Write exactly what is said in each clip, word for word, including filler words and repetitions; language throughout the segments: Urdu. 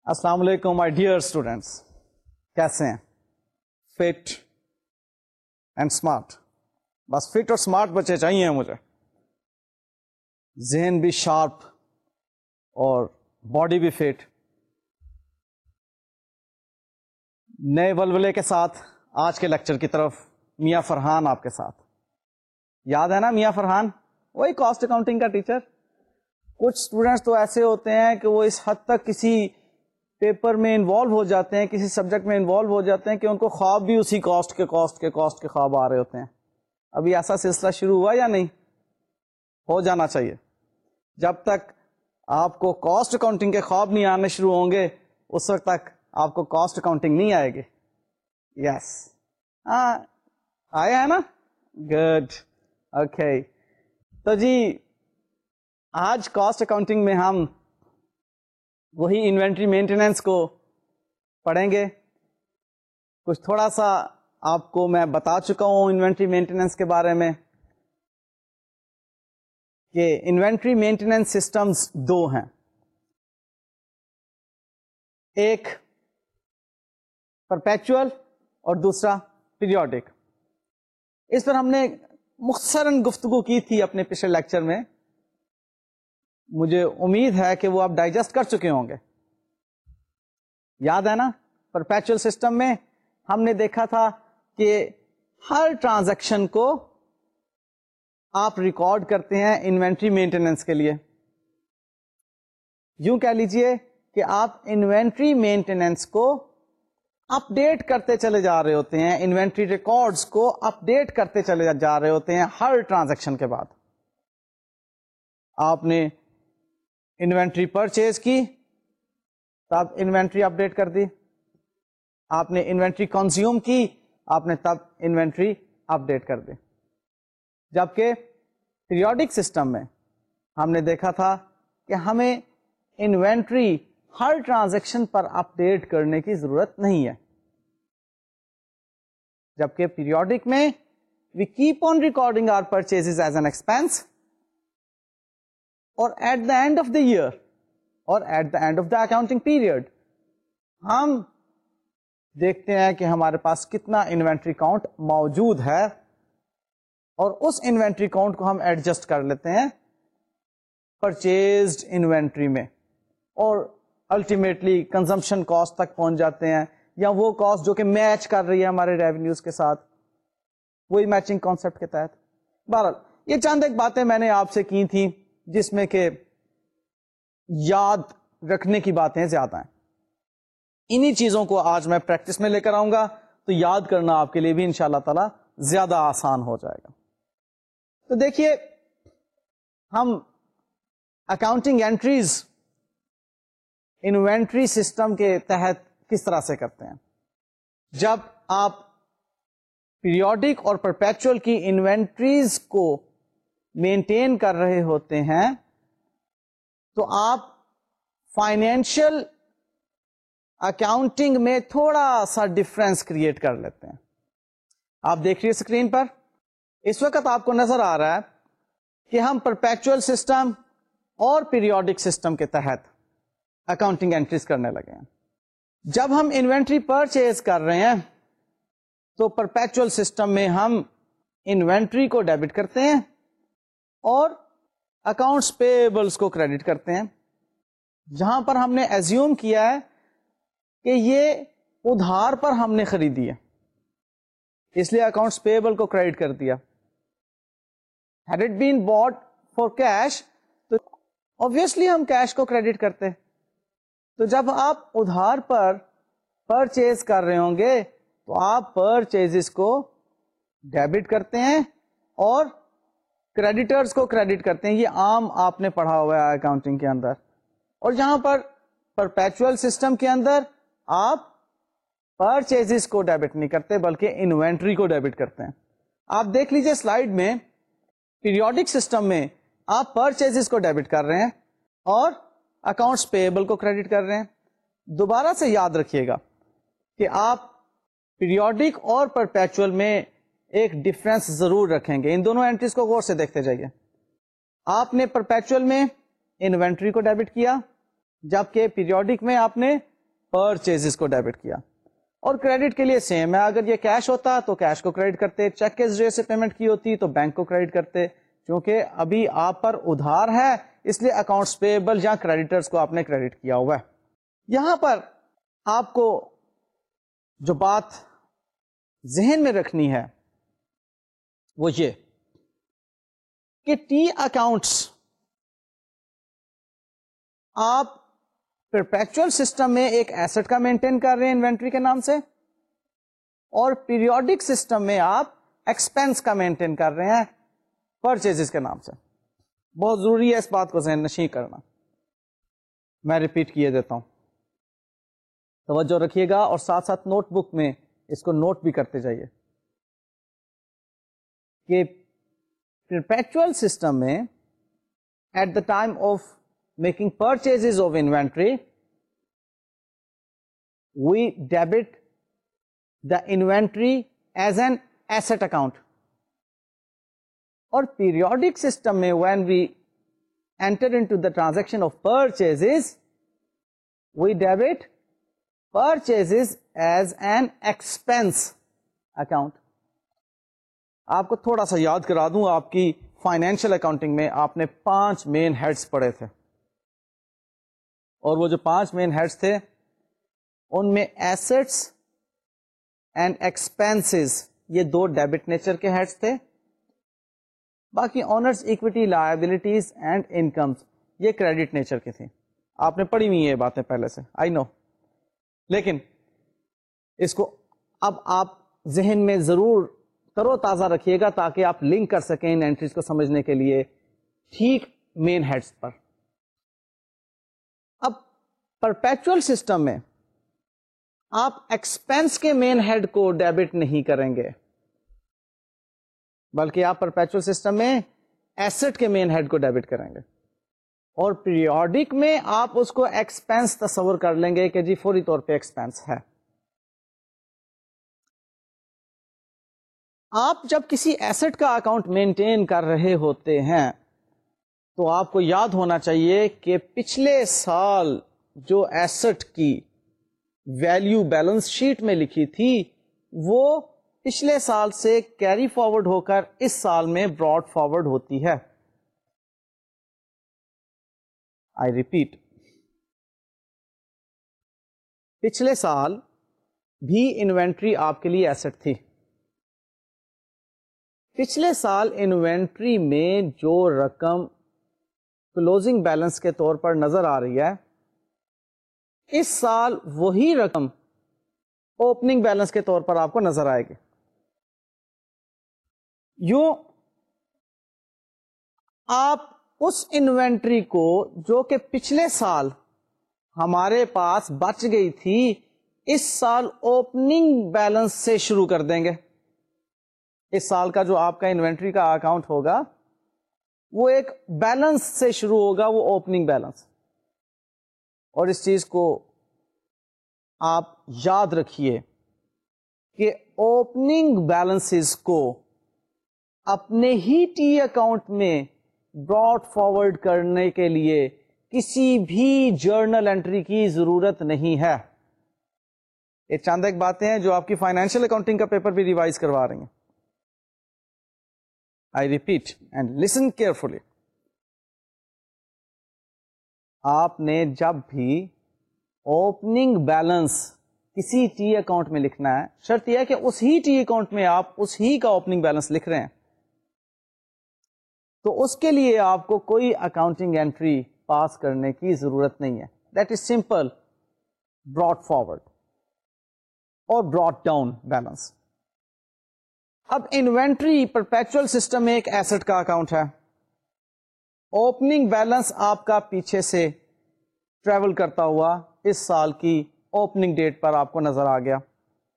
السلام علیکم مائی ڈیئر اسٹوڈینٹس، کیسے ہیں؟ فٹ اینڈ اسمارٹ، بس فٹ اور اسمارٹ بچے چاہیے مجھے، ذہن بھی شارپ اور باڈی بھی فٹ۔ نئے ولولے کے ساتھ آج کے لیکچر کی طرف میاں فرحان آپ کے ساتھ۔ یاد ہے نا میاں فرحان، وہی کاسٹ اکاؤنٹنگ کا ٹیچر۔ کچھ اسٹوڈینٹس تو ایسے ہوتے ہیں کہ وہ اس حد تک کسی پیپر میں انوالو ہو جاتے ہیں، کسی سبجیکٹ میں انوالو ہو جاتے ہیں کہ ان کو خواب بھی اسی کاسٹ کے کاسٹ کے کاسٹ کے خواب آ رہے ہوتے ہیں۔ ابھی ایسا سلسلہ شروع ہوا یا نہیں؟ ہو جانا چاہیے۔ جب تک آپ کو کاسٹ اکاؤنٹنگ کے خواب نہیں آنے شروع ہوں گے اس وقت تک آپ کو کاسٹ اکاؤنٹنگ نہیں آئے گی۔ یس، ہاں آیا ہے نا؟ Good, okay. تو جی آج کاسٹ اکاؤنٹنگ میں ہم وہی انوینٹری مینٹیننس کو پڑھیں گے۔ کچھ تھوڑا سا آپ کو میں بتا چکا ہوں انوینٹری مینٹیننس کے بارے میں کہ انوینٹری مینٹیننس سسٹمز دو ہیں، ایک پرپیچول اور دوسرا پیریوڈک۔ اس پر ہم نے مختصراً گفتگو کی تھی اپنے پچھلے لیکچر میں، مجھے امید ہے کہ وہ آپ ڈائجسٹ کر چکے ہوں گے۔ یاد ہے نا؟ پرپیچول سسٹم میں ہم نے دیکھا تھا کہ ہر ٹرانزیکشن کو آپ ریکارڈ کرتے ہیں انوینٹری مینٹیننس کے لیے۔ یوں کہہ لیجئے کہ آپ انوینٹری مینٹیننس کو اپ ڈیٹ کرتے چلے جا رہے ہوتے ہیں، انوینٹری ریکارڈز کو اپ ڈیٹ کرتے چلے جا رہے ہوتے ہیں ہر ٹرانزیکشن کے بعد۔ آپ نے انوینٹری پرچیز کی تب انوینٹری اپ ڈیٹ کر دی، آپ نے انوینٹری کنزیوم کی آپ نے تب انوینٹری اپ ڈیٹ کر دی۔ جبکہ پیریوڈک سسٹم میں ہم نے دیکھا تھا کہ ہمیں انوینٹری ہر ٹرانزیکشن پر اپ ڈیٹ کرنے کی ضرورت نہیں ہے، جبکہ پیریوڈک میں we keep on recording our purchases as an expense, اور at the end of the year اور at the end of the accounting period ہم دیکھتے ہیں کہ ہمارے پاس کتنا انوینٹری کاؤنٹ موجود ہے، اور اس انوینٹری کاؤنٹ کو ہم ایڈجسٹ کر لیتے ہیں پرچیزڈ انوینٹری میں، اور الٹیمیٹلی کنزمپشن کاسٹ تک پہنچ جاتے ہیں، یا وہ کاسٹ جو کہ میچ کر رہی ہے ہمارے ریونیوز کے ساتھ، وہی میچنگ کانسیپٹ کے تحت۔ بہرحال یہ چند ایک باتیں میں نے آپ سے کی تھیں جس میں کہ یاد رکھنے کی باتیں زیادہ ہیں۔ انہی چیزوں کو آج میں پریکٹس میں لے کر آؤں گا تو یاد کرنا آپ کے لیے بھی انشاءاللہ تعالی زیادہ آسان ہو جائے گا۔ تو دیکھیے ہم اکاؤنٹنگ انٹریز انوینٹری سسٹم کے تحت کس طرح سے کرتے ہیں۔ جب آپ پیریوڈک اور پرپیچول کی انوینٹریز کو مینٹین کر رہے ہوتے ہیں تو آپ فائنینشیل اکاؤنٹنگ میں تھوڑا سا ڈفرینس کریٹ کر لیتے ہیں۔ آپ دیکھ رہیے اسکرین پر اس وقت آپ کو نظر آ رہا ہے کہ ہم پرپیچول سسٹم اور پیریوڈک سسٹم کے تحت اکاؤنٹنگ انٹریز کرنے لگے ہیں۔ جب ہم انوینٹری پرچیز کر رہے ہیں تو پرپیچول سسٹم میں ہم انوینٹری کو ڈیبٹ کرتے ہیں اور اکاؤنٹس پیبلز کو کریڈٹ کرتے ہیں۔ جہاں پر ہم نے ایزیوم کیا ہے کہ یہ ادھار پر ہم نے خریدی ہے اس لیے اکاؤنٹس پیبل کو کریڈٹ کر دیا۔ had it been bought for cash تو obviously ہم کیش کو کریڈٹ کرتے۔ تو جب آپ ادھار پر پرچیز کر رہے ہوں گے تو آپ پرچیزز کو ڈیبٹ کرتے ہیں اور کریڈیٹرز کو کریڈٹ کرتے ہیں۔ یہ عام آپ نے پڑھا ہوا ہے اکاؤنٹنگ کے اندر۔ اور یہاں پر پرپیچول سسٹم کے اندر آپ پرچیزز کو ڈیبٹ نہیں کرتے بلکہ انوینٹری کو ڈیبٹ کرتے ہیں۔ آپ دیکھ لیجئے سلائیڈ میں، پیریوڈک سسٹم میں آپ پرچیزز کو ڈیبٹ کر رہے ہیں اور اکاؤنٹس پیبل کو کریڈٹ کر رہے ہیں۔ دوبارہ سے یاد رکھیے گا کہ آپ پیریوڈک اور پرپیچول میں ایک ڈفرینس ضرور رکھیں گے۔ ان دونوں انٹریز کو غور سے دیکھتے جائیے۔ آپ نے پرپیچول میں انوینٹری کو ڈیبٹ کیا، جبکہ پیریوڈک میں آپ نے پرچیز کو ڈیبٹ کیا. اور کریڈٹ کے لیے سیم ہے, اگر یہ کیش ہوتا تو کیش کو کریڈٹ کرتے, چیک کے ذریعے سے پیمنٹ کی ہوتی تو بینک کو کریڈٹ کرتے. کیونکہ ابھی آپ پر ادھار ہے اس لیے اکاؤنٹس پیبل یا کریڈیٹرز کو آپ نے کریڈٹ کیا ہوا ہے. یہاں پر آپ کو جو بات ذہن میں رکھنی ہے وہ یہ کہ ٹی اکاؤنٹس آپ پرپیچوئل سسٹم میں ایک ایسٹ کا مینٹین کر رہے ہیں انوینٹری کے نام سے, اور پیریوڈک سسٹم میں آپ ایکسپینس کا مینٹین کر رہے ہیں پرچیز کے نام سے. بہت ضروری ہے اس بات کو ذہن نشین کرنا. میں ریپیٹ کیے دیتا ہوں, توجہ رکھیے گا اور ساتھ ساتھ نوٹ بک میں اس کو نوٹ بھی کرتے جائیے کہ پرپیچوئل سسٹم میں at the time of making purchase of inventory we debit the inventory as an asset account, اور پیریوڈک سسٹم میں when we enter into the transaction of purchase we debit purchase as an expense account. آپ کو تھوڑا سا یاد کرا دوں, آپ کی فائنینشیل اکاؤنٹنگ میں آپ نے پانچ مین ہیڈز پڑھے تھے, اور وہ جو پانچ مین ہیڈز تھے ان میں ایسٹس اینڈ ایکسپینسز یہ دو ڈیبٹ نیچر کے ہیڈز تھے, باقی owners equity liabilities and incomes یہ کریڈٹ نیچر کی تھیں. آپ نے پڑھی ہوئی یہ باتیں پہلے سے, آئی نو, لیکن اس کو اب آپ ذہن میں ضرور ترو تازہ رکھیے گا تاکہ آپ لنک کر سکیں ان اینٹریز کو سمجھنے کے لیے ٹھیک مین ہیڈز پر. اب پرپیچوئل سسٹم میں آپ ایکسپینس کے مین ہیڈ کو ڈیبٹ نہیں کریں گے, بلکہ آپ پرپیچوئل سسٹم میں ایسٹ کے مین ہیڈ کو ڈیبٹ کریں گے, اور پیریوڈک میں آپ اس کو ایکسپینس تصور کر لیں گے کہ جی فوری طور پہ ایکسپینس ہے. آپ جب کسی ایسٹ کا اکاؤنٹ مینٹین کر رہے ہوتے ہیں تو آپ کو یاد ہونا چاہیے کہ پچھلے سال جو ایسٹ کی ویلیو بیلنس شیٹ میں لکھی تھی وہ پچھلے سال سے کیری فارورڈ ہو کر اس سال میں براڈ فارورڈ ہوتی ہے. آئی ریپیٹ, پچھلے سال بھی انوینٹری آپ کے لیے ایسٹ تھی. پچھلے سال انوینٹری میں جو رقم کلوزنگ بیلنس کے طور پر نظر آ رہی ہے اس سال وہی رقم اوپننگ بیلنس کے طور پر آپ کو نظر آئے گی. یوں آپ اس انوینٹری کو جو کہ پچھلے سال ہمارے پاس بچ گئی تھی اس سال اوپننگ بیلنس سے شروع کر دیں گے. اس سال کا جو آپ کا انوینٹری کا اکاؤنٹ ہوگا وہ ایک بیلنس سے شروع ہوگا, وہ اوپننگ بیلنس. اور اس چیز کو آپ یاد رکھیے کہ اوپننگ بیلنسز کو اپنے ہی ٹی اکاؤنٹ میں براڈ فارورڈ کرنے کے لیے کسی بھی جرنل انٹری کی ضرورت نہیں ہے. یہ چند ایک باتیں ہیں جو آپ کی فائنینشیل اکاؤنٹنگ کا پیپر بھی ریوائز کروا رہی ہیں. I repeat and listen carefully. آپ نے جب بھی اوپننگ بیلنس کسی ٹی اکاؤنٹ میں لکھنا ہے, شرط یہ ہے کہ اس ہی ٹی اکاؤنٹ میں آپ اس ہی کا اوپننگ بیلنس لکھ رہے ہیں, تو اس کے لیے آپ کو کوئی اکاؤنٹنگ انٹری پاس کرنے کی ضرورت نہیں ہے. That is simple brought forward اور براڈ ڈاؤن بیلنس. اب انوینٹری پرپیچوئل سسٹم میں ایک ایسٹ کا اکاؤنٹ ہے. اوپننگ بیلنس آپ کا پیچھے سے ٹریول کرتا ہوا اس سال کی اوپننگ ڈیٹ پر آپ کو نظر آ گیا,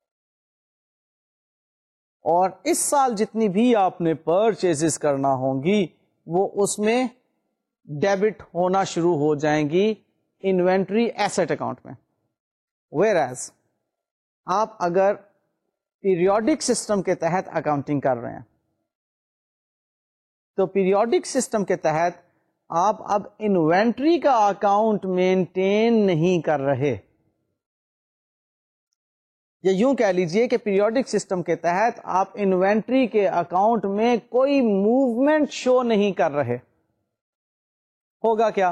اور اس سال جتنی بھی آپ نے پرچیزز کرنا ہوں گی وہ اس میں ڈیبٹ ہونا شروع ہو جائیں گی انوینٹری ایسٹ اکاؤنٹ میں. ویئر ایز آپ اگر پیریوڈک سسٹم کے تحت اکاؤنٹنگ کر رہے ہیں تو پیریوڈک سسٹم کے تحت آپ اب انوینٹری کا اکاؤنٹ مینٹین نہیں کر رہے, یا یوں کہہ لیجئے کہ پیریوڈک سسٹم کے تحت آپ انوینٹری کے اکاؤنٹ میں کوئی موومنٹ شو نہیں کر رہے. ہوگا کیا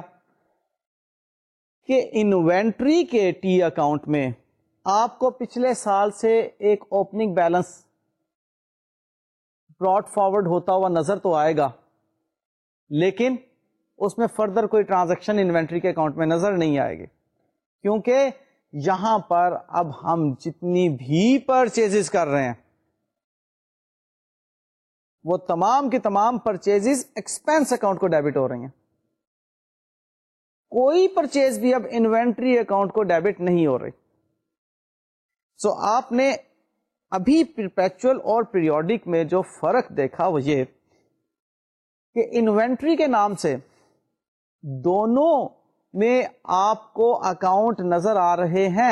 کہ انوینٹری کے ٹی اکاؤنٹ میں آپ کو پچھلے سال سے ایک اوپننگ بیلنس براٹ فارورڈ ہوتا ہوا نظر تو آئے گا, لیکن اس میں فردر کوئی ٹرانزیکشن انوینٹری کے اکاؤنٹ میں نظر نہیں آئے گی, کیونکہ یہاں پر اب ہم جتنی بھی پرچیزز کر رہے ہیں وہ تمام کی تمام پرچیزز ایکسپینس اکاؤنٹ کو ڈیبٹ ہو رہی ہیں. کوئی پرچیز بھی اب انوینٹری اکاؤنٹ کو ڈیبٹ نہیں ہو رہی. سو so, آپ نے ابھی پرپیچول اور پیریوڈک میں جو فرق دیکھا وہ یہ کہ انوینٹری کے نام سے دونوں میں آپ کو اکاؤنٹ نظر آ رہے ہیں.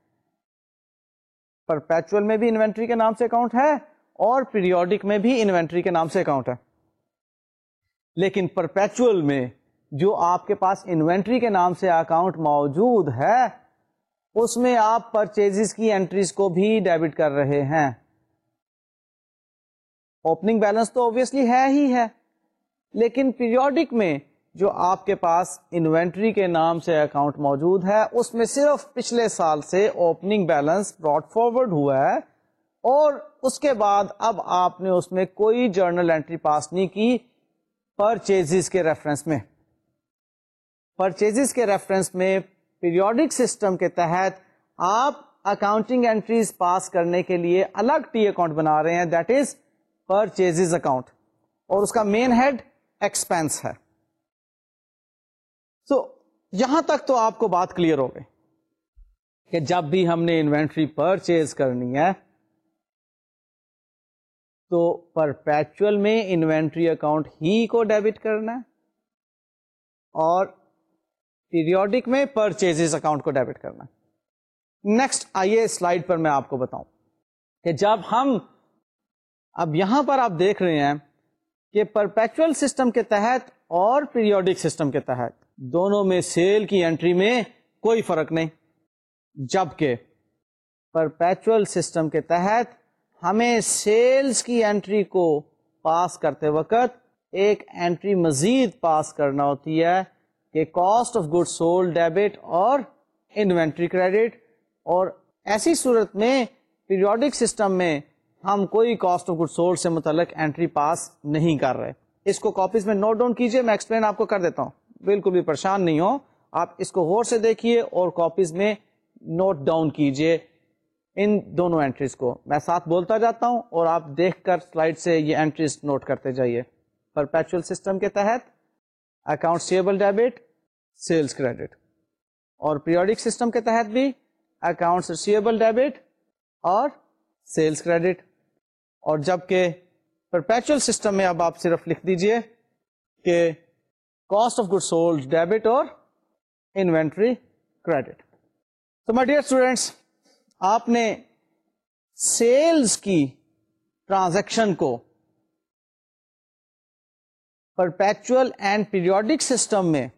پرپیچول میں بھی انوینٹری کے نام سے اکاؤنٹ ہے اور پیریوڈک میں بھی انوینٹری کے نام سے اکاؤنٹ ہے, لیکن پرپیچول میں جو آپ کے پاس انوینٹری کے نام سے اکاؤنٹ موجود ہے اس میں آپ پرچیزز کی انٹریز کو بھی ڈیبٹ کر رہے ہیں. اوپننگ بیلنس تو اوبویسلی ہے ہی ہے, لیکن پیریوڈک میں جو آپ کے پاس انوینٹری کے نام سے اکاؤنٹ موجود ہے اس میں صرف پچھلے سال سے اوپننگ بیلنس براٹ فارورڈ ہوا ہے, اور اس کے بعد اب آپ نے اس میں کوئی جرنل انٹری پاس نہیں کی پرچیزز کے ریفرنس میں. پرچیزز کے ریفرنس میں پیریوڈک سسٹم کے تحت آپ اکاؤنٹنگ انٹریز پاس کرنے کے لیے الگ ٹی اکاؤنٹ بنا رہے ہیں, دیٹ از پرچیزز اکاؤنٹ, اور اس کا مین ہیڈ ایکسپینس ہے. سو so, یہاں تک تو آپ کو بات کلیئر ہو گئی کہ جب بھی ہم نے انوینٹری پرچیز کرنی ہے تو پرپیچول میں انوینٹری اکاؤنٹ ہی کو ڈیبٹ کرنا ہے اور پیریوڈک میں پرچیزز اکاؤنٹ کو ڈیبٹ کرنا ہے. نیکسٹ آئیے سلائیڈ پر میں آپ کو بتاؤں کہ جب ہم اب یہاں پر آپ دیکھ رہے ہیں کہ پرپیچول سسٹم کے تحت اور پیریوڈک سسٹم کے تحت دونوں میں سیل کی انٹری میں کوئی فرق نہیں, جبکہ پرپیچول سسٹم کے تحت ہمیں سیلز کی انٹری کو پاس کرتے وقت ایک انٹری مزید پاس کرنا ہوتی ہے کہ cost of good sold debit اور انوینٹری کریڈٹ, اور ایسی صورت میں پیریوڈک سسٹم میں ہم کوئی کاسٹ آف گڈ سولڈ سے متعلق انٹری پاس نہیں کر رہے. اس کو کاپیز میں نوٹ ڈاؤن کیجئے, میں ایکسپلین آپ کو کر دیتا ہوں, بالکل بھی پریشان نہیں ہو, آپ اس کو غور سے دیکھیے اور کاپیز میں نوٹ ڈاؤن کیجئے ان دونوں انٹریز کو. میں ساتھ بولتا جاتا ہوں اور آپ دیکھ کر سلائڈ سے یہ انٹریز نوٹ کرتے جائیے. پرپیچول سسٹم کے تحت account receivable debit sales credit, اور پیریوڈک سسٹم کے تحت بھی اکاؤنٹس ریسیویبل ڈیبٹ اور سیلز کریڈٹ. اور جبکہ پرپیچول سسٹم میں اب آپ صرف لکھ دیجئے کہ cost of good sold debit اور انوینٹری کریڈٹ. تو مائی ڈیئر اسٹوڈینٹس, آپ نے سیلز کی ٹرانزیکشن کو پرپیچول اینڈ پیریوڈک سسٹم میں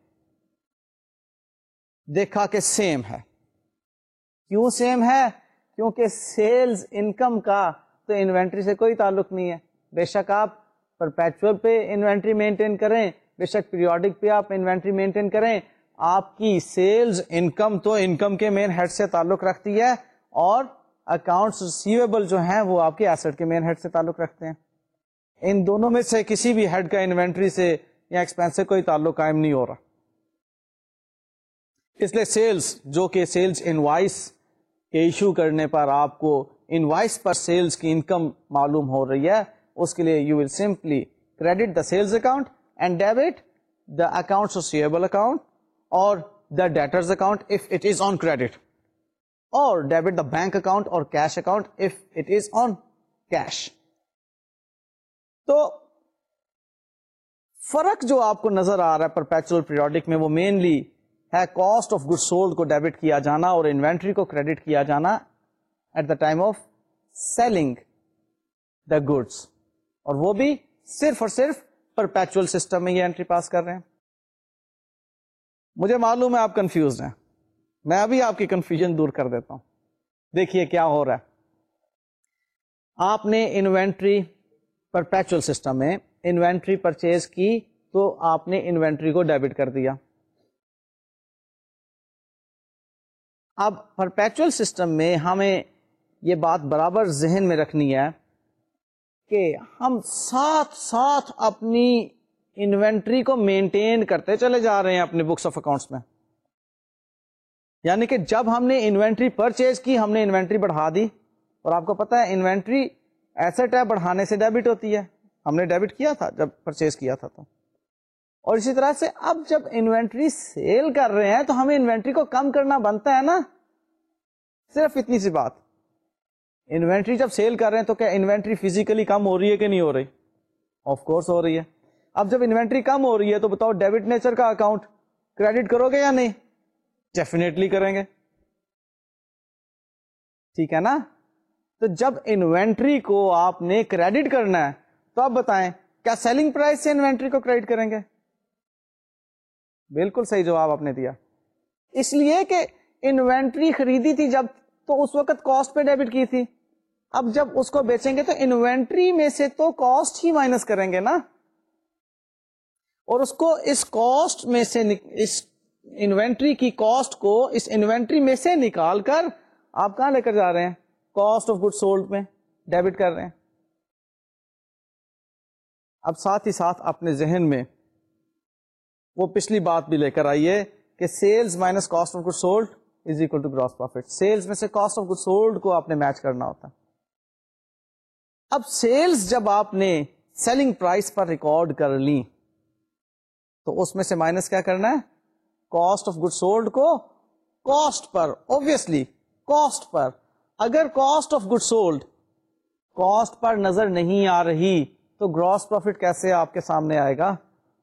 دیکھا کہ سیم ہے. کیوں سیم ہے؟ کیونکہ سیلز انکم کا تو انوینٹری سے کوئی تعلق نہیں ہے. بے شک آپ پرپیچول پہ انوینٹری مینٹین کریں, بے شک پیریوڈک پہ آپ انوینٹری مینٹین کریں, آپ کی سیلز انکم تو انکم کے مین ہیڈ سے تعلق رکھتی ہے, اور اکاؤنٹس ریسیویبل جو ہیں وہ آپ کے ایسٹ کے مین ہیڈ سے تعلق رکھتے ہیں. ان دونوں میں سے کسی بھی ہیڈ کا انوینٹری سے یا ایکسپینس سے کوئی تعلق قائم نہیں ہو رہا. اس لیے سیلز جو کہ سیلز انوائس کے ایشو کرنے پر آپ کو انوائس پر سیلز کی انکم معلوم ہو رہی ہے, اس کے لیے you will simply credit the sales account and debit the accounts receivable account اور the debtors account if it is on credit, اور ڈیبٹ دا بینک اکاؤنٹ اور cash account if it is on cash. تو فرق جو آپ کو نظر آ رہا ہے پرپیچول پیریوڈک میں وہ مینلی ہے کاسٹ آف گڈ سولڈ کو ڈیبٹ کیا جانا اور انوینٹری کو کریڈٹ کیا جانا at the time of selling the goods, اور وہ بھی صرف اور صرف پرپیچول سسٹم میں یہ انٹری پاس کر رہے ہیں. مجھے معلوم ہے آپ کنفیوزڈ ہیں, میں ابھی آپ کی کنفیوژن دور کر دیتا ہوں. دیکھیے کیا ہو رہا ہے. آپ نے انوینٹری پرپیچول سسٹم میں انوینٹری پرچیز کی تو آپ نے انوینٹری کو ڈیبٹ کر دیا. اب پرپیچول سسٹم میں ہمیں یہ بات برابر ذہن میں رکھنی ہے کہ ہم ساتھ ساتھ اپنی انوینٹری کو مینٹین کرتے چلے جا رہے ہیں اپنے بکس آف اکاؤنٹس میں. یعنی کہ جب ہم نے انوینٹری پرچیز کی ہم نے انوینٹری بڑھا دی, اور آپ کو پتا ہے انوینٹری ایسٹ ہے, بڑھانے سے ڈیبٹ ہوتی ہے, ہم نے ڈیبٹ کیا تھا جب پرچیز کیا تھا تو. اور اسی طرح سے اب جب انوینٹری سیل کر رہے ہیں تو ہمیں انوینٹری کو کم کرنا بنتا ہے نا. صرف اتنی سی بات, انوینٹری جب سیل کر رہے ہیں تو کیا انوینٹری فزیکلی کم ہو رہی ہے کہ نہیں ہو رہی؟ آف کورس ہو رہی ہے. اب جب انوینٹری کم ہو رہی ہے تو بتاؤ ڈیبٹ نیچر کا اکاؤنٹ کریڈٹ کرو گے یا نہیں؟ ڈیفینیٹلی کریں گے, ٹھیک ہے نا. تو جب انوینٹری کو آپ نے کریڈٹ کرنا ہے تو آپ بتائیں کیا سیلنگ پرائس سے انوینٹری کو کریڈٹ کریں گے؟ بالکل صحیح جواب آپ نے دیا. اس لیے کہ انوینٹری خریدی تھی جب تو اس وقت کاسٹ پہ ڈیبٹ کی تھی, اب جب اس کو بیچیں گے تو انوینٹری میں سے تو کاسٹ ہی مائنس کریں گے نا, اور اس کو اس کاسٹ میں سے اس انوینٹری کی کاسٹ کو اس انوینٹری میں سے نکال کر آپ کہاں لے کر جا رہے ہیں؟ کاسٹ آف گڈ سولڈ میں ڈیبٹ کر رہے ہیں. اب ساتھ ہی ساتھ اپنے ذہن میں وہ پچھلی بات بھی لے کر آئیے کہ sales minus cost of good sold is equal to gross profit. Sales میں سے کاسٹ آف گڈ سولڈ کو آپ نے میچ کرنا ہوتا ہے. اب سیلز جب آپ نے سیلنگ پرائس پر ریکارڈ کر لی تو اس میں سے مائنس کیا کرنا ہے؟ کاسٹ آف گڈ سولڈ کو کاسٹ پر, اوبویسلی کاسٹ پر. اگر cost of good sold cost پر نظر نہیں آ رہی تو گراس پروفٹ کیسے آپ کے سامنے آئے گا؟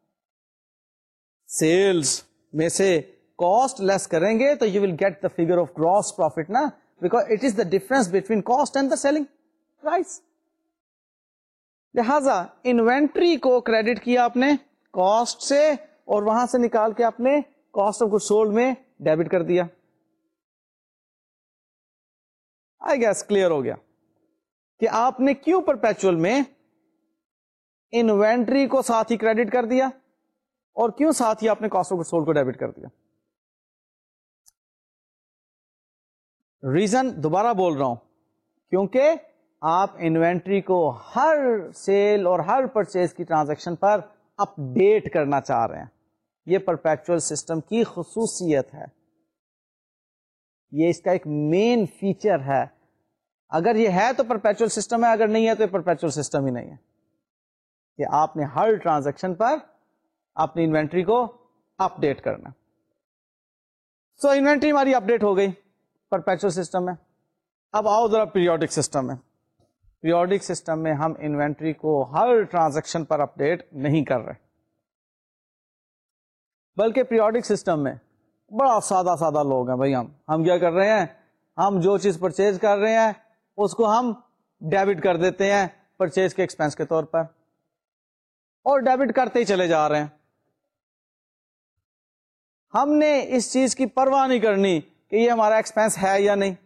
سیلز میں سے کاسٹ لیس کریں گے تو you will get the figure of gross profit نا, because it is the difference between cost and the selling price. لہذا انوینٹری کو کریڈٹ کیا آپ نے کاسٹ سے, اور وہاں سے نکال کے آپ نے کاسٹ آف گڈ سولڈ میں ڈیبٹ کر دیا. آئی گیس کلیئر ہو گیا کہ آپ نے کیوں پرپیچول میں انوینٹری کو ساتھ ہی کریڈٹ کر دیا اور کیوں ساتھ ہی آپ نے کاسٹ آف گڈ سولڈ کو ڈیبٹ کر دیا. ریزن دوبارہ بول رہا ہوں, کیونکہ آپ انوینٹری کو ہر سیل اور ہر پرچیز کی ٹرانزیکشن پر اپ ڈیٹ کرنا چاہ رہے ہیں. یہ پرپیچول سسٹم کی خصوصیت ہے, یہ اس کا ایک مین فیچر ہے. اگر یہ ہے تو پرپیچول سسٹم ہے, اگر نہیں ہے تو یہ پرپیچول سسٹم ہی نہیں ہے, کہ آپ نے ہر ٹرانزیکشن پر اپنی انوینٹری کو اپ ڈیٹ کرنا. سو so, انوینٹری ہماری اپ ڈیٹ ہو گئی پرپیچول سسٹم میں. اب آؤ ذرا پیریوڈک سسٹم میں. پیریوڈک سسٹم میں ہم انوینٹری کو ہر ٹرانزیکشن پر اپ ڈیٹ نہیں کر رہے, بلکہ پیریوڈک سسٹم میں بڑا سادہ سادہ لوگ ہیں بھائی. ہم ہم کیا کر رہے ہیں, ہم جو چیز پرچیز کر رہے ہیں اس کو ہم ڈیبٹ کر دیتے ہیں پرچیز کے ایکسپینس کے طور پر, اور ڈیبٹ کرتے ہی چلے جا رہے ہیں. ہم نے اس چیز کی پرواہ نہیں کرنی کہ یہ ہمارا ایکسپینس ہے یا نہیں,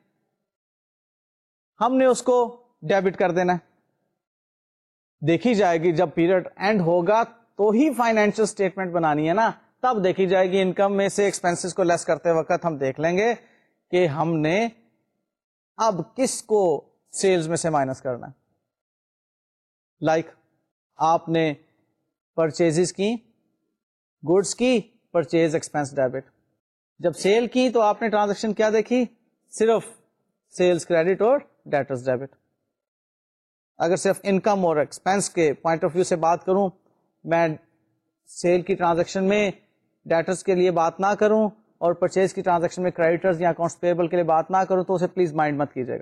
ہم نے اس کو ڈیبٹ کر دینا ہے. دیکھی جائے گی جب پیریڈ اینڈ ہوگا تو ہی فائنینشیل اسٹیٹمنٹ بنانی ہے نا, تب دیکھی جائے گی انکم میں سے ایکسپینسز کو لیس کرتے وقت ہم دیکھ لیں گے کہ ہم نے اب کس کو سیلز میں سے مائنس کرنا ہے. لائک like, آپ نے پرچیزز کی, گڈس کی, پرچیز ایکسپینس ڈیبٹ. جب سیل کی تو آپ نے ٹرانزیکشن کیا دیکھی؟ صرف سیلز کریڈٹ اور ڈیٹرز ڈیبٹ. اگر صرف انکم اور ایکسپینس کے پوائنٹ آف ویو سے بات کروں, میں سیل کی ٹرانزیکشن میں ڈیٹرز کے لیے بات نہ کروں اور پرچیز کی ٹرانزیکشن میں کریڈیٹرز یا اکاؤنٹس پیبل کے لیے بات نہ کروں تو اسے پلیز مائنڈ مت کیجیے گا.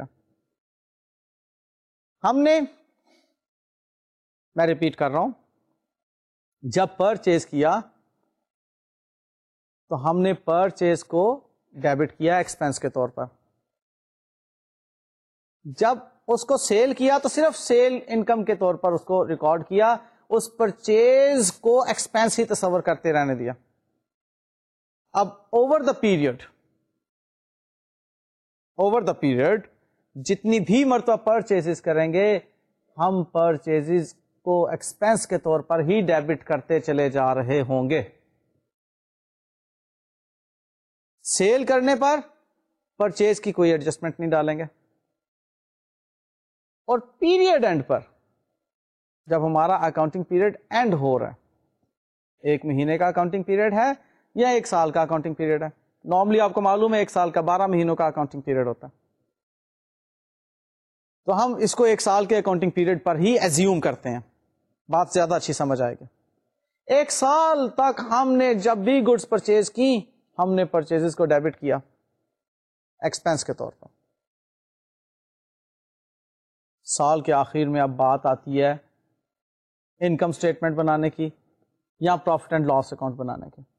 ہم نے, میں ریپیٹ کر رہا ہوں, جب پرچیز کیا تو ہم نے پرچیز کو ڈیبٹ کیا ایکسپینس کے طور پر. جب اس کو سیل کیا تو صرف سیل انکم کے طور پر اس کو ریکارڈ کیا, اس پرچیز کو ایکسپینس ہی تصور کرتے رہنے دیا. اب over the period over the period جتنی بھی مرتبہ پرچیز کریں گے ہم پرچیز کو ایکسپینس کے طور پر ہی ڈیبٹ کرتے چلے جا رہے ہوں گے. سیل کرنے پر پرچیز کی کوئی ایڈجسٹمنٹ نہیں ڈالیں گے, اور پیریڈ اینڈ پر جب ہمارا اکاؤنٹنگ پیریڈ اینڈ ہو رہا ہے, ایک مہینے کا اکاؤنٹنگ پیریڈ ہے یا ایک سال کا اکاؤنٹنگ پیریڈ ہے, نارملی آپ کو معلوم ہے ایک سال کا بارہ مہینوں کا اکاؤنٹنگ پیریڈ ہوتا ہے, تو ہم اس کو ایک سال کے اکاؤنٹنگ پیریڈ پر ہی ایزیوم کرتے ہیں, بات زیادہ اچھی سمجھ آئے گی. ایک سال تک ہم نے جب بھی گڈس پرچیز کی ہم نے پرچیز کو ڈیبٹ کیا ایکسپینس کے طور پر. سال کے آخر میں اب بات آتی ہے انکم اسٹیٹمنٹ بنانے کی یا پروفٹ اینڈ لاس اکاؤنٹ بنانے کی.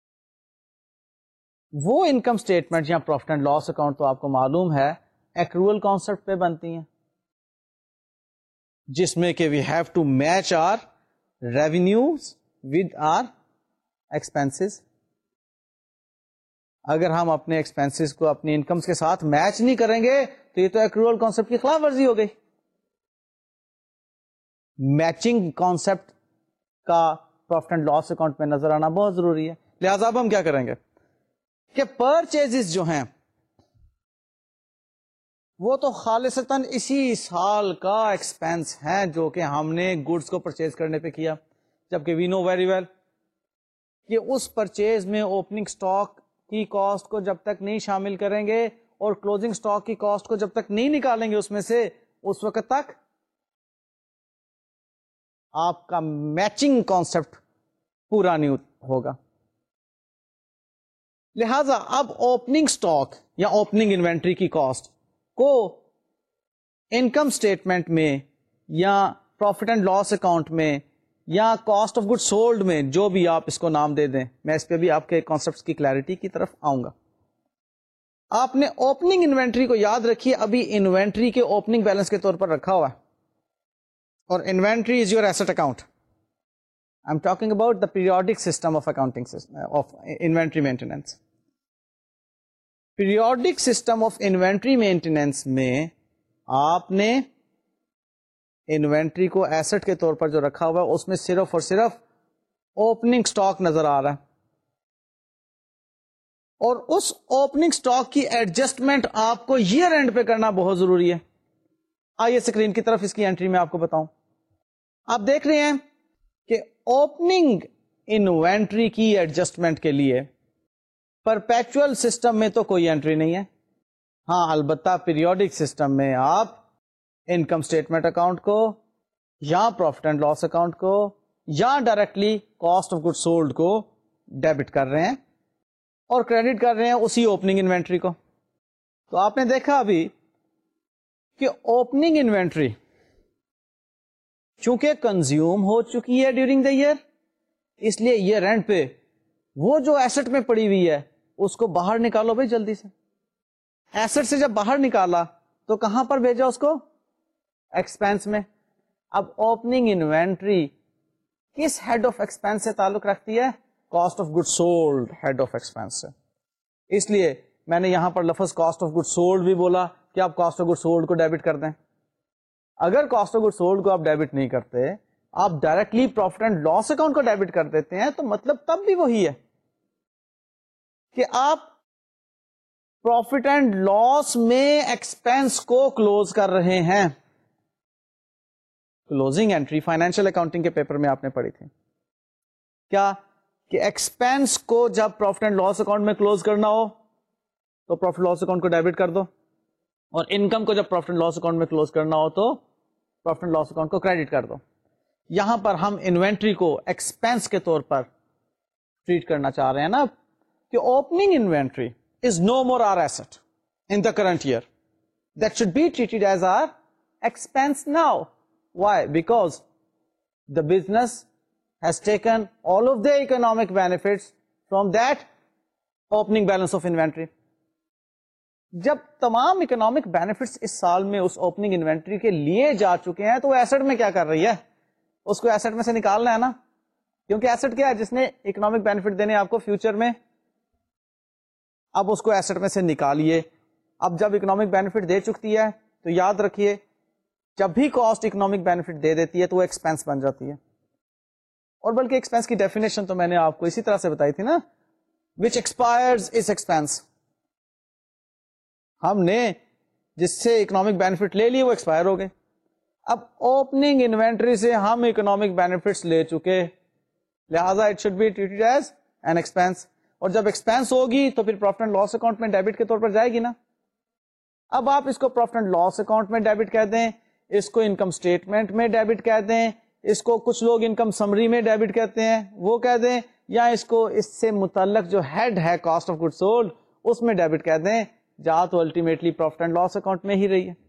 وہ انکم اسٹیٹمنٹ یا پروفٹ اینڈ لاس اکاؤنٹ تو آپ کو معلوم ہے ایکروول کانسیپٹ پہ بنتی ہیں, جس میں کہ we have to match our revenues with our expenses. اگر ہم اپنے ایکسپینسز کو اپنی انکمز کے ساتھ میچ نہیں کریں گے تو یہ تو ایکروول کانسیپٹ کی خلاف ورزی ہو گئی. میچنگ کانسیپٹ کا پروفٹ اینڈ لاس اکاؤنٹ میں نظر آنا بہت ضروری ہے. لہذا اب ہم کیا کریں گے کہ پرچیز جو ہیں وہ تو خالصتاً اسی سال کا ایکسپینس ہیں جو کہ ہم نے گڈس کو پرچیز کرنے پہ کیا, جبکہ وی نو ویری ویل کہ اس پرچیز میں اوپننگ سٹاک کی کاسٹ کو جب تک نہیں شامل کریں گے اور کلوزنگ سٹاک کی کاسٹ کو جب تک نہیں نکالیں گے اس میں سے, اس وقت تک آپ کا میچنگ کانسیپٹ پورا نہیں ہوگا. لہذا اب اوپننگ سٹاک یا اوپننگ انوینٹری کی کاسٹ کو انکم اسٹیٹمنٹ میں یا پروفٹ اینڈ لاس اکاؤنٹ میں یا کاسٹ آف گڈ سولڈ میں, جو بھی آپ اس کو نام دے دیں, میں اس پہ بھی آپ کے کانسیپٹس کی کلیئرٹی کی طرف آؤں گا. آپ نے اوپننگ انوینٹری کو یاد رکھیے ابھی انوینٹری کے اوپننگ بیلنس کے طور پر رکھا ہوا ہے, اور inventory is your asset account. I am talking about the periodic system of accounting of inventory maintenance. Periodic system of inventory maintenance میں آپ نے انوینٹری کو ایسٹ کے طور پر جو رکھا ہوا ہے اس میں صرف اور صرف اوپننگ سٹاک نظر آ رہا ہے, اور اس اوپننگ سٹاک کی ایڈجسٹمنٹ آپ کو ایئر اینڈ پہ کرنا بہت ضروری ہے. آئیے اسکرین کی طرف اس کی انٹری میں آپ کو بتاؤں. آپ دیکھ رہے ہیں کہ اوپننگ انوینٹری کی ایڈجسٹمنٹ کے لیے پرپیچول سسٹم میں تو کوئی انٹری نہیں ہے. ہاں البتہ پیریوڈک سسٹم میں آپ انکم اسٹیٹمنٹ اکاؤنٹ کو یا پروفٹ اینڈ لاس اکاؤنٹ کو یا directly cost of good sold کو ڈیبٹ کر رہے ہیں اور کریڈٹ کر رہے ہیں اسی اوپننگ انوینٹری کو. تو آپ نے دیکھا ابھی کہ اوپننگ انوینٹری چونکہ کنزیوم ہو چکی ہے ڈیورنگ دا ایئر, اس لیے ایئر اینڈ پہ وہ جو ایسٹ میں پڑی ہوئی ہے اس کو باہر نکالو بھائی جلدی سے. ایسٹ سے جب باہر نکالا تو کہاں پر بھیجا اس کو؟ ایکسپینس میں. اب اوپننگ انوینٹری کس ہیڈ آف ایکسپینس سے تعلق رکھتی ہے؟ Cost of good sold head of expense سے. اس لیے میں نے یہاں پر لفظ کاسٹ آف گڈ سولڈ بھی بولا کہ آپ کاسٹ آف گڈ سولڈ کو ڈیبٹ کر دیں. اگر کاسٹ آف گڈ سولڈ کو آپ ڈیبٹ نہیں کرتے, آپ directly profit and loss account کو ڈیبٹ کر دیتے ہیں, تو مطلب تب بھی وہی ہے کہ آپ پروفٹ اینڈ لاس میں ایکسپینس کو کلوز کر رہے ہیں. کلوزنگ انٹری فائنینشیل اکاؤنٹنگ کے پیپر میں آپ نے پڑھی تھی کیا کہ ایکسپینس کو جب پروفٹ اینڈ لاس اکاؤنٹ میں کلوز کرنا ہو تو پروفٹ لاس اکاؤنٹ کو ڈیبٹ کر دو, اور انکم کو جب پروفٹ اینڈ لاس اکاؤنٹ میں کلوز کرنا ہو تو پروفٹ اینڈ لاس اکاؤنٹ کو کریڈٹ کر دو. یہاں پر ہم انوینٹری کو ایکسپینس کے طور پر ٹریٹ کرنا چاہ رہے ہیں نا, کہ opening inventory is no more an asset in the current year, that should be treated as an expense now. Why? Because the business has taken all of the economic benefits from that opening balance of inventory. جب تمام اکنامک بینیفٹس اس سال میں اس اوپننگ انوینٹری کے لیے جا چکے ہیں تو وہ ایسٹ میں کیا کر رہی ہے؟ اس کو ایسٹ میں سے نکالنا ہے نا, کیونکہ ایسٹ کیا ہے جس نے اکنامک بینیفٹ دینے آپ کو فیوچر میں. اب اس کو ایسٹ میں سے نکالیے. اب جب اکنامک بینیفٹ دے چکتی ہے تو یاد رکھیے جب بھی کاسٹ اکنامک بینیفٹ دے دیتی ہے تو وہ ایکسپینس بن جاتی ہے. اور بلکہ ایکسپینس کی ڈیفینیشن تو میں نے آپ کو اسی طرح سے بتائی تھی نا, وچ ایکسپائرز از ایکسپینس. ہم نے جس سے اکنامک بینیفٹ لے لیے وہ ایکسپائر ہو گئے. اب اوپننگ انوینٹری سے ہم اکنامک بینیفٹس لے چکے, لہذا it should be treated as an expense. اور جب ایکسپینس ہوگی تو پھر پروفٹ اینڈ لاس اکاؤنٹ میں ڈیبٹ کے طور پر جائے گی نا. اب آپ اس کو پروفٹ اینڈ لاس اکاؤنٹ میں ڈیبٹ کہہ دیں, اس کو انکم اسٹیٹمنٹ میں ڈیبٹ کہہ دیں, اس کو کچھ لوگ انکم سمری میں ڈیبٹ کہتے ہیں وہ کہہ دیں, یا اس کو اس سے متعلق جو ہیڈ ہے کاسٹ آف گڈ سولڈ اس میں ڈیبٹ کہہ دیں, جا تو ultimately profit and loss account میں ہی رہی ہے.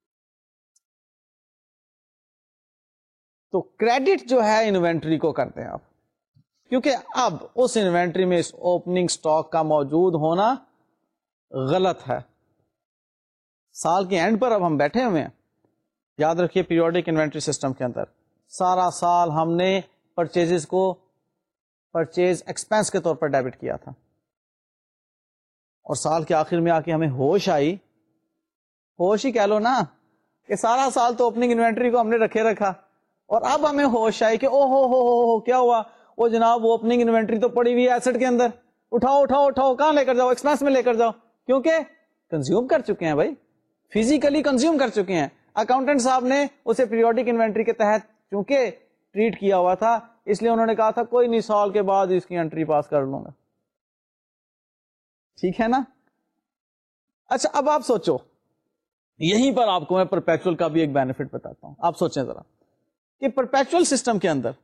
تو کریڈٹ جو ہے انوینٹری کو کرتے ہیں آپ, کیونکہ اب اس انوینٹری میں اس اوپننگ سٹاک کا موجود ہونا غلط ہے. سال کے اینڈ پر اب ہم بیٹھے ہوئے ہیں, یاد رکھیے پیریوڈک انوینٹری سسٹم کے اندر سارا سال ہم نے پرچیزز کو پرچیز ایکسپینس کے طور پر ڈیبٹ کیا تھا, اور سال کے آخر میں آ کے ہمیں ہوش آئی, ہوش ہی کہہ لو نا کہ سارا سال تو اوپننگ انوینٹری کو ہم نے رکھے رکھا, اور اب ہمیں ہوش آئی کہ او ہو ہو ہو کیا ہوا, وہ جناب وہ اوپننگ انوینٹری تو پڑی ہوئی ہے ایسٹ کے اندر, اٹھاؤ اٹھاؤ اٹھاؤ کہاں لے کر جاؤ, ایکسپینس میں لے کر جاؤ, کیونکہ کنزیوم کر چکے ہیں بھائی, فزیکلی کنزیوم کر چکے ہیں. اکاؤنٹنٹ صاحب نے اسے پیریوڈک انوینٹری کے تحت چونکہ ٹریٹ کیا ہوا تھا, اس لیے انہوں نے کہا تھا کوئی نہیں سال کے بعد اس کی انٹری پاس کر لوں گا. ٹھیک ہے نا. اچھا اب آپ سوچو, یہیں پر آپ کو میں پرپیچول کا بھی ایک بینیفٹ بتاتا ہوں. آپ سوچیں ذرا کہ پرپیچول سسٹم کے اندر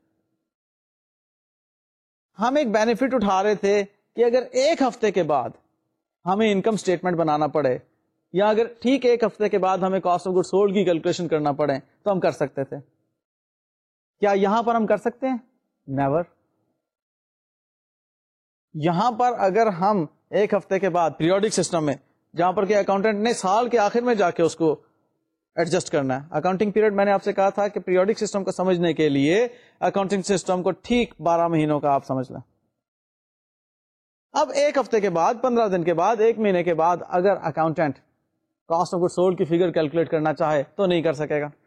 ہم ایک بینیفٹ اٹھا رہے تھے کہ اگر ایک ہفتے کے بعد ہمیں انکم اسٹیٹمنٹ بنانا پڑے, یا اگر ٹھیک ایک ہفتے کے بعد ہمیں کاسٹ آف گڈ سولڈ کی کیلکولیشن کرنا پڑے تو ہم کر سکتے تھے. کیا یہاں پر ہم کر سکتے ہیں؟ نیور. یہاں پر اگر ہم ایک ہفتے کے بعد پیریوڈک سسٹم میں, جہاں پر کہ اکاؤنٹنٹ نے سال کے آخر میں جا کے اس کو ایڈجسٹ کرنا ہے, اکاؤنٹنگ پیریڈ میں نے آپ سے کہا تھا کہ پیریوڈک سسٹم کو سمجھنے کے لیے اکاؤنٹنگ سسٹم کو ٹھیک بارہ مہینوں کا آپ سمجھ لیں. اب ایک ہفتے کے بعد, پندرہ دن کے بعد, ایک مہینے کے بعد اگر accountant cost of good sold کی فگر کیلکولیٹ کرنا چاہے تو نہیں کر سکے گا,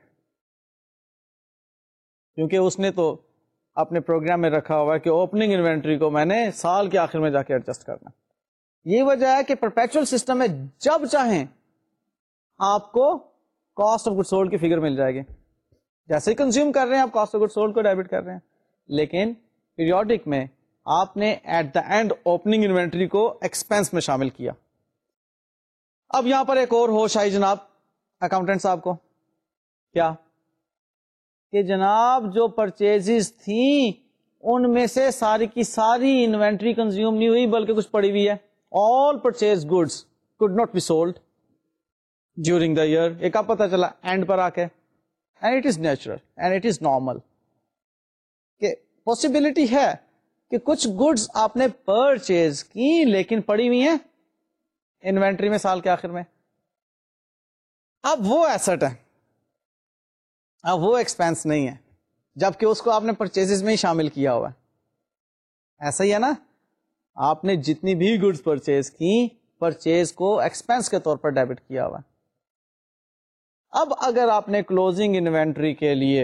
کیونکہ اس نے تو اپنے پروگرام میں رکھا ہوا ہے کہ اوپننگ انوینٹری کو میں نے سال کے آخر میں جا کے ایڈجسٹ کرنا. یہ وجہ ہے کہ پرپیچول سسٹم میں جب چاہیں آپ کو کاسٹ آف گڈ سولڈ کی فگر مل جائے گی, جیسے ہی کنزیوم کر رہے ہیں آپ کاسٹ آف گڈ سولڈ کو ڈیبٹ کر رہے ہیں. لیکن پیریوڈک میں آپ نے at the end opening inventory کو ایکسپینس میں شامل کیا. اب یہاں پر ایک اور ہوش آئی جناب اکاؤنٹنٹ صاحب کو, کیا کہ جناب جو پرچیزز تھیں ان میں سے ساری کی ساری انوینٹری کنزیوم نہیں ہوئی بلکہ کچھ پڑی ہوئی ہے. All purchase goods could not be sold during the year. ایک آپ پتا چلا اینڈ پر آ کے, and it is natural and it is normal کہ پاسبلٹی ہے کہ کچھ گڈس آپ نے پرچیز کی لیکن پڑی ہوئی ہیں انوینٹری میں سال کے آخر میں. اب وہ ایسٹ ہے, اب وہ ایکسپینس نہیں ہے, جبکہ اس کو آپ نے پرچیز میں ہی شامل کیا ہوا ہے. ایسا ہی ہے نا, آپ نے جتنی بھی گڈس پرچیز کی پرچیز کو ایکسپینس کے طور پر ڈیبٹ کیا ہوا ہے. اب اگر آپ نے کلوزنگ انوینٹری کے لیے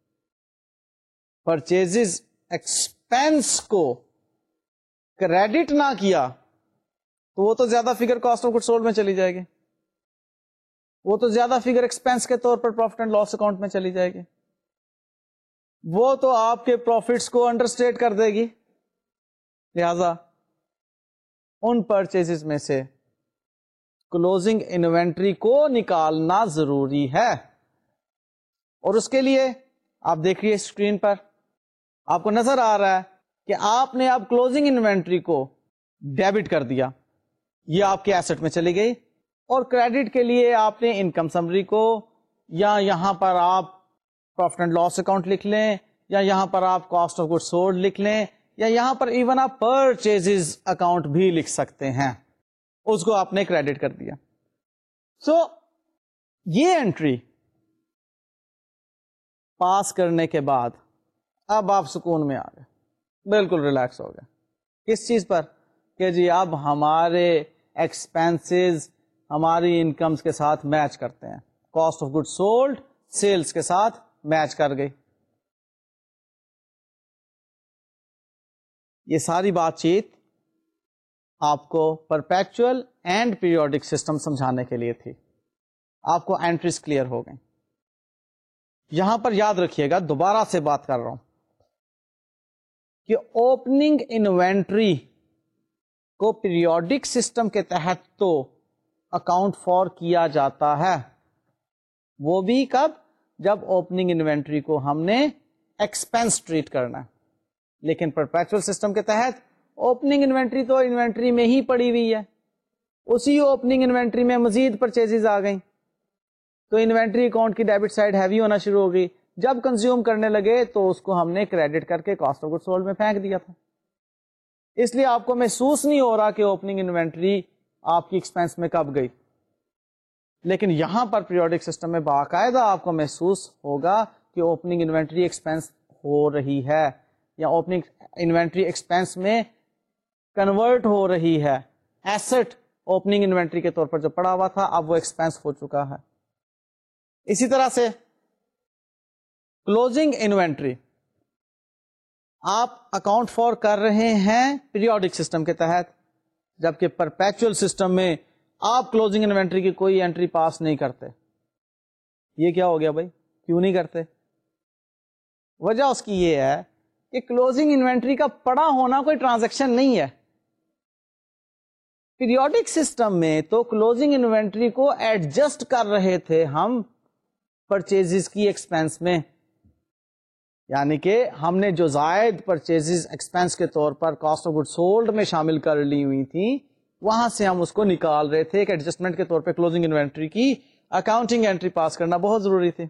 پرچیز ایکسپینس کو کریڈٹ نہ کیا تو وہ تو زیادہ figure cost of good sold میں چلی جائے گی, وہ تو زیادہ فگر ایکسپینس کے طور پر پروفٹ اینڈ لاس اکاؤنٹ میں چلی جائے گی, وہ تو آپ کے پروفٹس کو انڈرسٹیٹ کر دے گی. لہذا ان پرچیز میں سے کلوزنگ انوینٹری کو نکالنا ضروری ہے. اور اس کے لیے آپ دیکھیے اسکرین پر آپ کو نظر آ رہا ہے کہ آپ نے اب کلوزنگ انوینٹری کو ڈیبٹ کر دیا, یہ آپ کے ایسٹ میں چلی گئی, اور کریڈٹ کے لیے آپ نے انکم سمری کو, یا یہاں پر آپ پروفٹ اینڈ لاس اکاؤنٹ لکھ لیں, یا یہاں پر آپ کاسٹ آف گڈ سولڈ لکھ لیں, یا یہاں پر ایون آپ پرچیز اکاؤنٹ بھی لکھ سکتے ہیں, اس کو آپ نے کریڈٹ کر دیا. سو so, یہ انٹری پاس کرنے کے بعد اب آپ سکون میں آ گئے, بالکل ریلیکس ہو گئے. کس چیز پر کہ جی اب ہمارے ایکسپینسز ہماری انکمز کے ساتھ میچ کرتے ہیں, cost of good sold sales کے ساتھ میچ کر گئی. یہ ساری بات چیت آپ کو پرپیچول اینڈ پیریوڈک سسٹم سمجھانے کے لیے تھی. آپ کو اینٹریز کلیئر ہو گئیں. یہاں پر یاد رکھیے گا, دوبارہ سے بات کر رہا ہوں کہ اوپننگ انوینٹری کو پیریوڈک سسٹم کے تحت تو اکاؤنٹ فار کیا جاتا ہے, وہ بھی کب؟ جب اوپننگ انوینٹری کو ہم نے ایکسپینس ٹریٹ کرنا ہے. لیکن پرپیچول سسٹم کے تحت اوپننگ انوینٹری تو انوینٹری میں ہی پڑی ہوئی ہے, اسی اوپننگ انوینٹری میں مزید پرچیزز آ گئیں تو انوینٹری اکاؤنٹ کی ڈیبٹ سائڈ ہیوی ہونا شروع ہو گئی. جب کنزیوم کرنے لگے تو اس کو ہم نے کریڈٹ کر کے کاسٹ آف گڈ سولڈ میں پھینک دیا تھا. اس لیے آپ کو محسوس نہیں ہو رہا کہ اوپننگ انوینٹری آپ کی ایکسپینس میں کب گئی. لیکن یہاں پر پیریوڈک سسٹم میں باقاعدہ آپ کو محسوس ہوگا کہ اوپننگ انوینٹری ایکسپینس ہو رہی ہے, یا اوپننگ انوینٹری ایکسپینس میں کنورٹ ہو رہی ہے. ایسٹ اوپننگ انوینٹری کے طور پر جو پڑا ہوا تھا اب وہ ایکسپینس ہو چکا ہے. اسی طرح سے کلوزنگ انوینٹری آپ اکاؤنٹ فار کر رہے ہیں پیریوڈک سسٹم کے تحت, جبکہ پرپیچول سسٹم میں آپ کلوزنگ انوینٹری کی کوئی انٹری پاس نہیں کرتے. یہ کیا ہو گیا بھائی, کیوں نہیں کرتے؟ وجہ اس کی یہ ہے کہ کلوزنگ انوینٹری کا پڑا ہونا کوئی ٹرانزیکشن نہیں ہے. پیریوڈک سسٹم میں تو کلوزنگ انوینٹری کو ایڈجسٹ کر رہے تھے ہم پرچیزز کی ایکسپینس میں, یعنی کہ ہم نے جو زائد پرچیزز ایکسپینس کے طور پر کاسٹ آف گڈ سولڈ میں شامل کر لی ہوئی تھیں, وہاں سے ہم اس کو نکال رہے تھے. ایک ایڈجسٹمنٹ کے طور پہ کلوزنگ انوینٹری کی اکاؤنٹنگ انٹری پاس کرنا بہت ضروری تھی.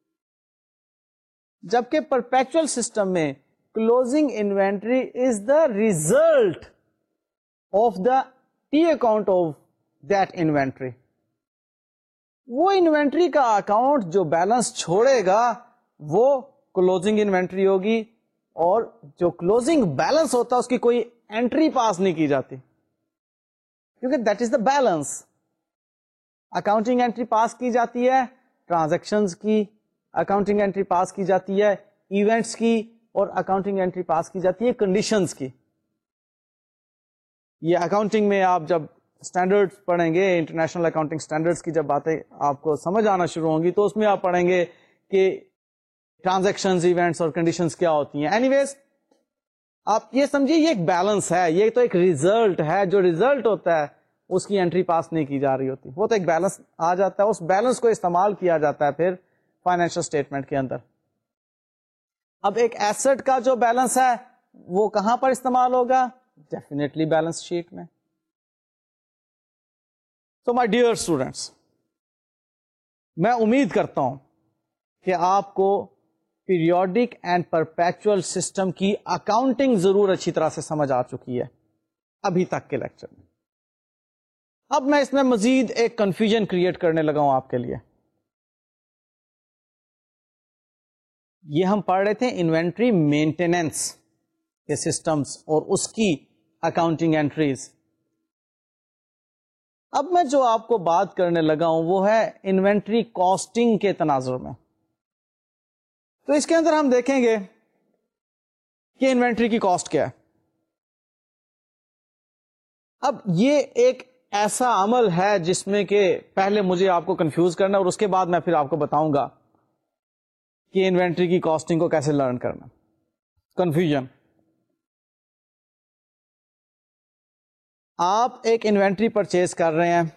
جبکہ پرپیچول سسٹم میں closing inventory is the result of the T account of that inventory. وہ انوینٹری کا اکاؤنٹ جو بیلنس چھوڑے گا وہ کلوزنگ انوینٹری ہوگی, اور جو کلوزنگ بیلنس ہوتا ہے اس کی کوئی انٹری پاس نہیں کی جاتی, کیونکہ that is the balance. Accounting entry pass کی جاتی ہے ٹرانزیکشنز کی, اکاؤنٹنگ انٹری پاس کی جاتی ہے ایونٹس کی, اور اکاؤنٹنگ انٹری پاس کی جاتی ہے کنڈیشنز کی. یہ اکاؤنٹنگ میں آپ جب اسٹینڈرڈ پڑھیں گے, انٹرنیشنل اکاؤنٹنگ اسٹینڈرڈس کی جب باتیں آپ کو سمجھ آنا شروع ہوں گی تو اس میں آپ پڑھیں گے کہ ٹرانزیکشنز, ایونٹس اور کنڈیشنز کیا ہوتی ہیں. اینی ویز آپ یہ سمجھیے یہ ایک بیلنس ہے, یہ تو ایک ریزلٹ ہے. جو ریزلٹ ہوتا ہے اس کی انٹری پاس نہیں کی جا رہی ہوتی, وہ تو ایک بیلنس آ جاتا ہے. اس بیلنس کو استعمال کیا جاتا ہے پھر فائنینشل اسٹیٹمنٹ کے اندر. اب ایک ایسٹ کا جو بیلنس ہے وہ کہاں پر استعمال ہوگا؟ ڈیفینیٹلی بیلنس شیٹ میں. So my dear students, میں امید کرتا ہوں کہ آپ کو پیریوڈک اینڈ پرپیچول سسٹم کی اکاؤنٹنگ ضرور اچھی طرح سے سمجھ آ چکی ہے ابھی تک کے لیکچر میں. اب میں اس میں مزید ایک کنفیوژن کریٹ کرنے لگا ہوں آپ کے لیے. یہ ہم پڑھ رہے تھے انوینٹری مینٹیننس کے سسٹمز اور اس کی اکاؤنٹنگ انٹریز. اب میں جو آپ کو بات کرنے لگا ہوں وہ ہے انوینٹری کاسٹنگ کے تناظر میں. تو اس کے اندر ہم دیکھیں گے کہ انوینٹری کی کاسٹ کیا ہے. اب یہ ایک ایسا عمل ہے جس میں کہ پہلے مجھے آپ کو کنفیوز کرنا اور اس کے بعد میں پھر آپ کو بتاؤں گا کہ انوینٹری کی کاسٹنگ کو کیسے لرن کرنا. کنفیوژن. آپ ایک انوینٹری پرچیز کر رہے ہیں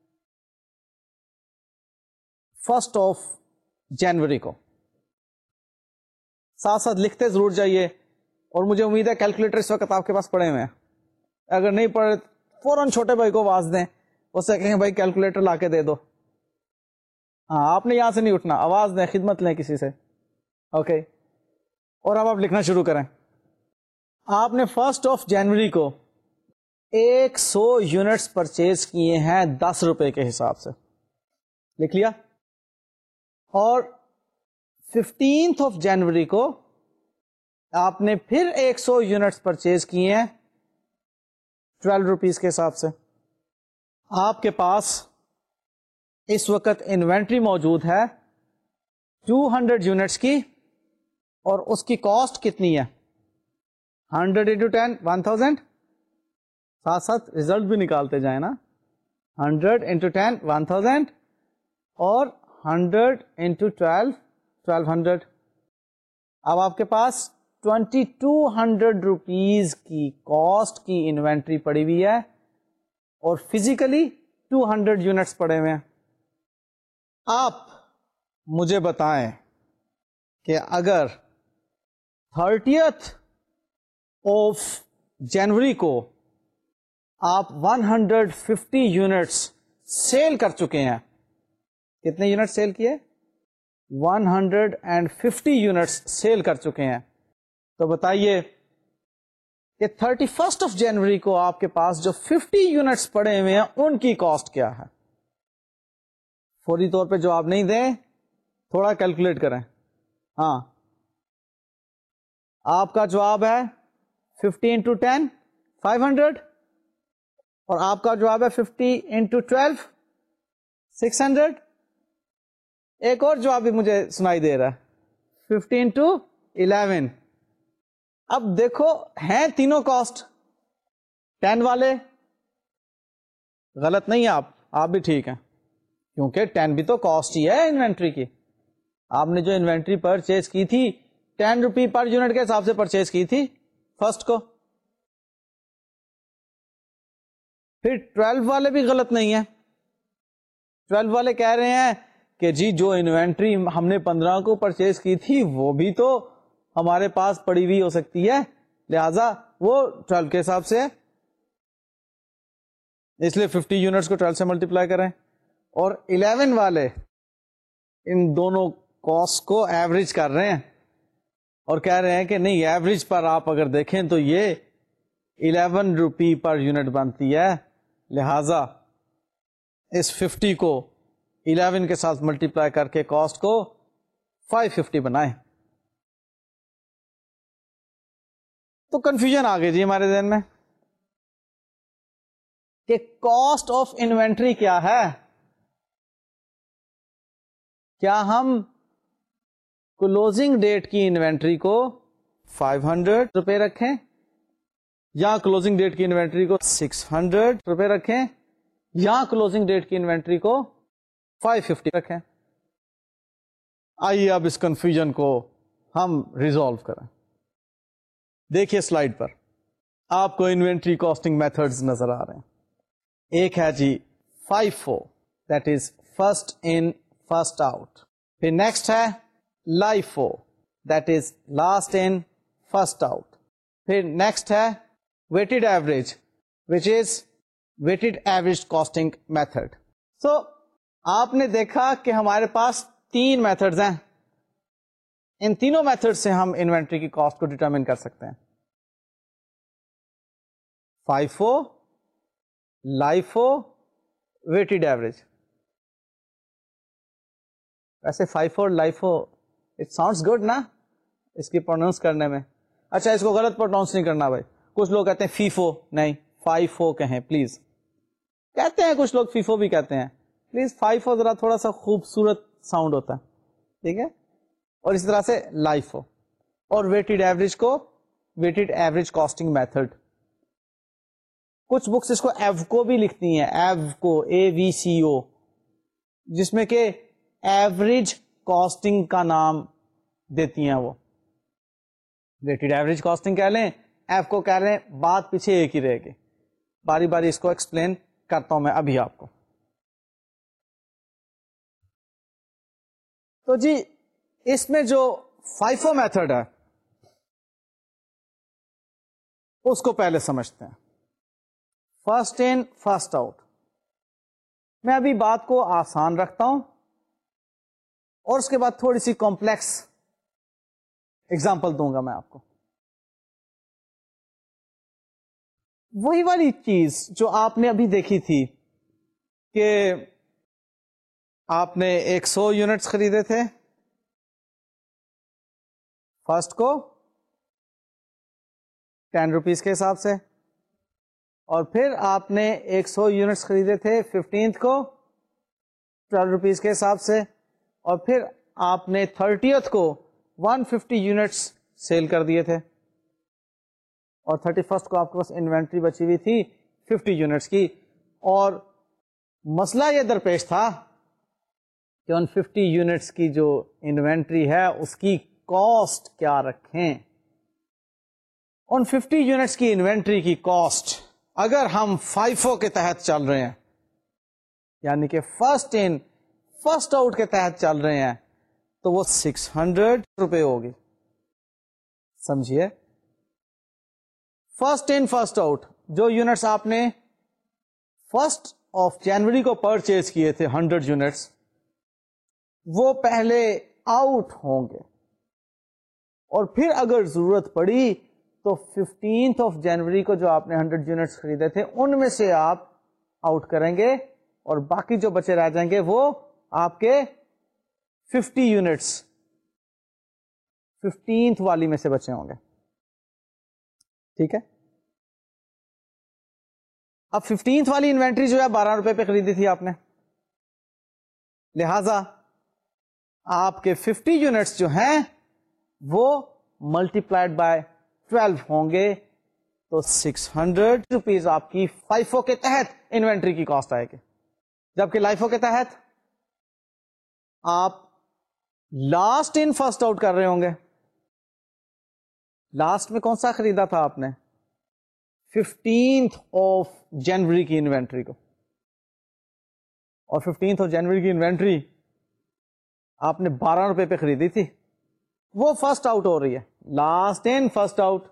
فرسٹ آف جنوری کو. ساتھ ساتھ لکھتے ضرور جائیے, اور مجھے امید ہے کیلکولیٹر اس وقت آپ کے پاس پڑے ہوئے ہیں. اگر نہیں پڑے فوراً چھوٹے بھائی کو آواز دیں, اس سے کہیں بھائی کیلکولیٹر لا کے دے دو. ہاں آپ نے یہاں سے نہیں اٹھنا, آواز دیں, خدمت لیں کسی سے. اوکے, اور اب آپ لکھنا شروع کریں. آپ نے فرسٹ آف جنوری کو ایک سو یونٹس پرچیز کیے ہیں دس روپے کے حساب سے, لکھ لیا. اور ففٹینتھ آف جنوری کو آپ نے پھر ایک سو یونٹس پرچیز کیے ہیں ٹویلو روپیز کے حساب سے. آپ کے پاس اس وقت انوینٹری موجود ہے ٹو ہنڈریڈ یونٹس کی اور اس کی کاسٹ کتنی ہے؟ Hundred into ten one thousand. ساتھ ساتھ ریزلٹ بھی نکالتے جائیں نا. Hundred into ten one thousand اور hundred into twelve twelve hundred. اب آپ کے پاس ٹوینٹی ٹو ہنڈریڈ روپیز کی کاسٹ کی انوینٹری پڑی ہوئی ہے اور فزیکلی ٹو ہنڈریڈ یونٹس پڑے ہوئے ہیں. آپ مجھے بتائیں کہ اگر تھرٹیتھ آف جنوری کو آپ one hundred fifty units sell کر چکے ہیں. کتنے یونٹ سیل کیے؟ One hundred and fifty units sell کر چکے ہیں. تو بتائیے کہ تھرٹی فرسٹ آف جنوری کو آپ کے پاس جو ففٹی یونٹس پڑے ہوئے ہیں ان کی کاسٹ کیا ہے؟ فوری طور پہ جواب نہیں دیں, تھوڑا کیلکولیٹ کریں. ہاں, آپ کا جواب ہے fifty into ten five hundred اور آپ کا جواب ہے fifty into twelve six hundred. ایک اور جواب بھی مجھے سنائی دے رہا ہے ففٹی انٹو الیون. اب دیکھو ہیں تینوں کاسٹ. ٹین والے غلط نہیں, آپ آپ بھی ٹھیک ہیں کیونکہ ٹین بھی تو کاسٹ ہی ہے انوینٹری کی. آپ نے جو انوینٹری پرچیز کی تھی ٹین روپی پر یونٹ کے حساب سے پرچیز کی تھی فرسٹ کو. پھر ٹویلو والے بھی غلط نہیں ہیں. ٹویلو والے کہہ رہے ہیں کہ جی جو انوینٹری ہم نے پندرہ کو پرچیز کی تھی وہ بھی تو ہمارے پاس پڑی ہوئی ہو سکتی ہے, لہذا وہ ٹویلو کے حساب سے ہے, اس لیے ففٹی یونٹس کو ٹویلو سے ملٹیپلائی کریں. اور الیون والے ان دونوں کاسٹ کو ایوریج کر رہے ہیں اور کہہ رہے ہیں کہ نہیں, ایوریج پر آپ اگر دیکھیں تو یہ الیون روپی پر یونٹ بنتی ہے, لہذا اس ففٹی کو الیون کے ساتھ ملٹیپلائی کر کے کاسٹ کو فائیو ففٹی بنائیں. تو کنفیوژن آ گئی جی ہمارے ذہن میں کہ کاسٹ آف انوینٹری کیا ہے. کیا ہم کلوزنگ ڈیٹ کی انوینٹری کو فائیو ہنڈریڈ روپے رکھیں یا کلوزنگ ڈیٹ کی انوینٹری کو سکس ہنڈریڈ روپے رکھیں یا کلوزنگ ڈیٹ کی انوینٹری کو فائیو ففٹی رکھیں؟ آئیے اب اس کنفیوژن کو ہم ریزالو کریں. دیکھیے سلائیڈ پر آپ کو انوینٹری کاسٹنگ میتھڈز نظر آ رہے ہیں. ایک ہے جی FIFO, that is first in first out. پھر نیکسٹ ہے LIFO, that is last in first out. پھر نیکسٹ ہے weighted average, which is weighted average costing method. So آپ نے دیکھا کہ ہمارے پاس تین میتھڈز ہیں. ان تینوں میتھڈ سے ہم انوینٹری کی کاسٹ کو ڈٹرمن کر سکتے ہیں. FIFO, LIFO, weighted average. ویسے فائیفو اور لائفو اٹ ساؤنڈز گڈ نا اس کی پروناؤنس کرنے میں. اچھا, اس کو غلط پروناؤنس نہیں کرنا بھائی. کچھ لوگ کہتے ہیں فیفو, نہیں فائیفو کہیں پلیز. کہتے ہیں کچھ لوگ فیفو بھی کہتے ہیں, پلیز فائیفو ذرا تھوڑا سا خوبصورت ساؤنڈ ہوتا ہے, ٹھیک ہے. اور اسی طرح سے لائفو. اور ویٹڈ ایوریج کو ویٹڈ ایوریج کاسٹنگ میتھڈ. کچھ بکس اس کو ایو کو بھی لکھتی ہیں, ایو کو, اے وی سی او, جس میں کہ ایوریج کاسٹنگ کا نام دیتی ہیں. وہ ویٹڈ ایوریج کاسٹنگ کہہ لیں, ایف کو کہہ لیں, بات پیچھے ایک ہی رہے گی. باری باری اس کو ایکسپلین کرتا ہوں میں ابھی آپ کو. تو جی اس میں جو فائیفو میتھڈ ہے اس کو پہلے سمجھتے ہیں. First in first out. میں ابھی بات کو آسان رکھتا ہوں اور اس کے بعد تھوڑی سی کمپلیکس ایگزامپل دوں گا میں آپ کو. وہی والی چیز جو آپ نے ابھی دیکھی تھی کہ آپ نے ایک سو یونٹس خریدے تھے فرسٹ کو ٹین روپیز کے حساب سے, اور پھر آپ نے ایک سو یونٹس خریدے تھے ففٹینتھ کو ٹویلو روپیز کے حساب سے, اور پھر آپ نے تھرٹیتھ کو ون ففٹی یونٹس سیل کر دیے تھے, اور تھرٹی فرسٹ کو آپ کے پاس انوینٹری بچی ہوئی تھی ففٹی یونٹس کی, اور مسئلہ یہ درپیش تھا کہ ان ففٹی یونٹس کی جو انوینٹری ہے اس کی کاسٹ کیا رکھیں. ان ففٹی یونٹس کی انوینٹری کی کاسٹ اگر ہم فائفو کے تحت چل رہے ہیں, یعنی کہ فرسٹ ان فرسٹ آؤٹ کے تحت چل رہے ہیں, تو وہ سکس ہنڈریڈ روپے ہوگی. سمجھیے, فرسٹ ان فرسٹ آؤٹ جو یونٹس آپ نے فرسٹ آف جنوری کو پرچیز کیے تھے ہنڈریڈ یونٹس, وہ پہلے آؤٹ ہوں گے, اور پھر اگر ضرورت پڑی تو ففٹینتھ آف جنوری کو جو آپ نے ہنڈریڈ یونٹس خریدے تھے ان میں سے آپ آؤٹ کریں گے, اور باقی جو بچے رہ جائیں گے وہ آپ کے ففٹی یونٹس ففٹینتھ والی میں سے بچے ہوں گے. ٹھیک ہے, اب ففٹینتھ والی انوینٹری جو ہے بارہ روپے پہ خریدی تھی آپ نے, لہذا آپ کے ففٹی یونٹس جو ہیں وہ ملٹی پلائڈ بائی ٹویلو ہوں گے, تو سکس ہنڈریڈ روپیز آپ کی فائفو کے تحت انوینٹری کی کاسٹ آئے گی, جبکہ لائفو کے تحت آپ لاسٹ ان فرسٹ آؤٹ کر رہے ہوں گے. لاسٹ میں کون سا خریدا تھا آپ نے؟ ففٹینتھ آف جنوری کی انوینٹری کو, اور ففٹینتھ آف جنوری کی انوینٹری آپ نے بارہ روپے پہ خریدی تھی, وہ فرسٹ آؤٹ ہو رہی ہے, لاسٹ ان فرسٹ آؤٹ.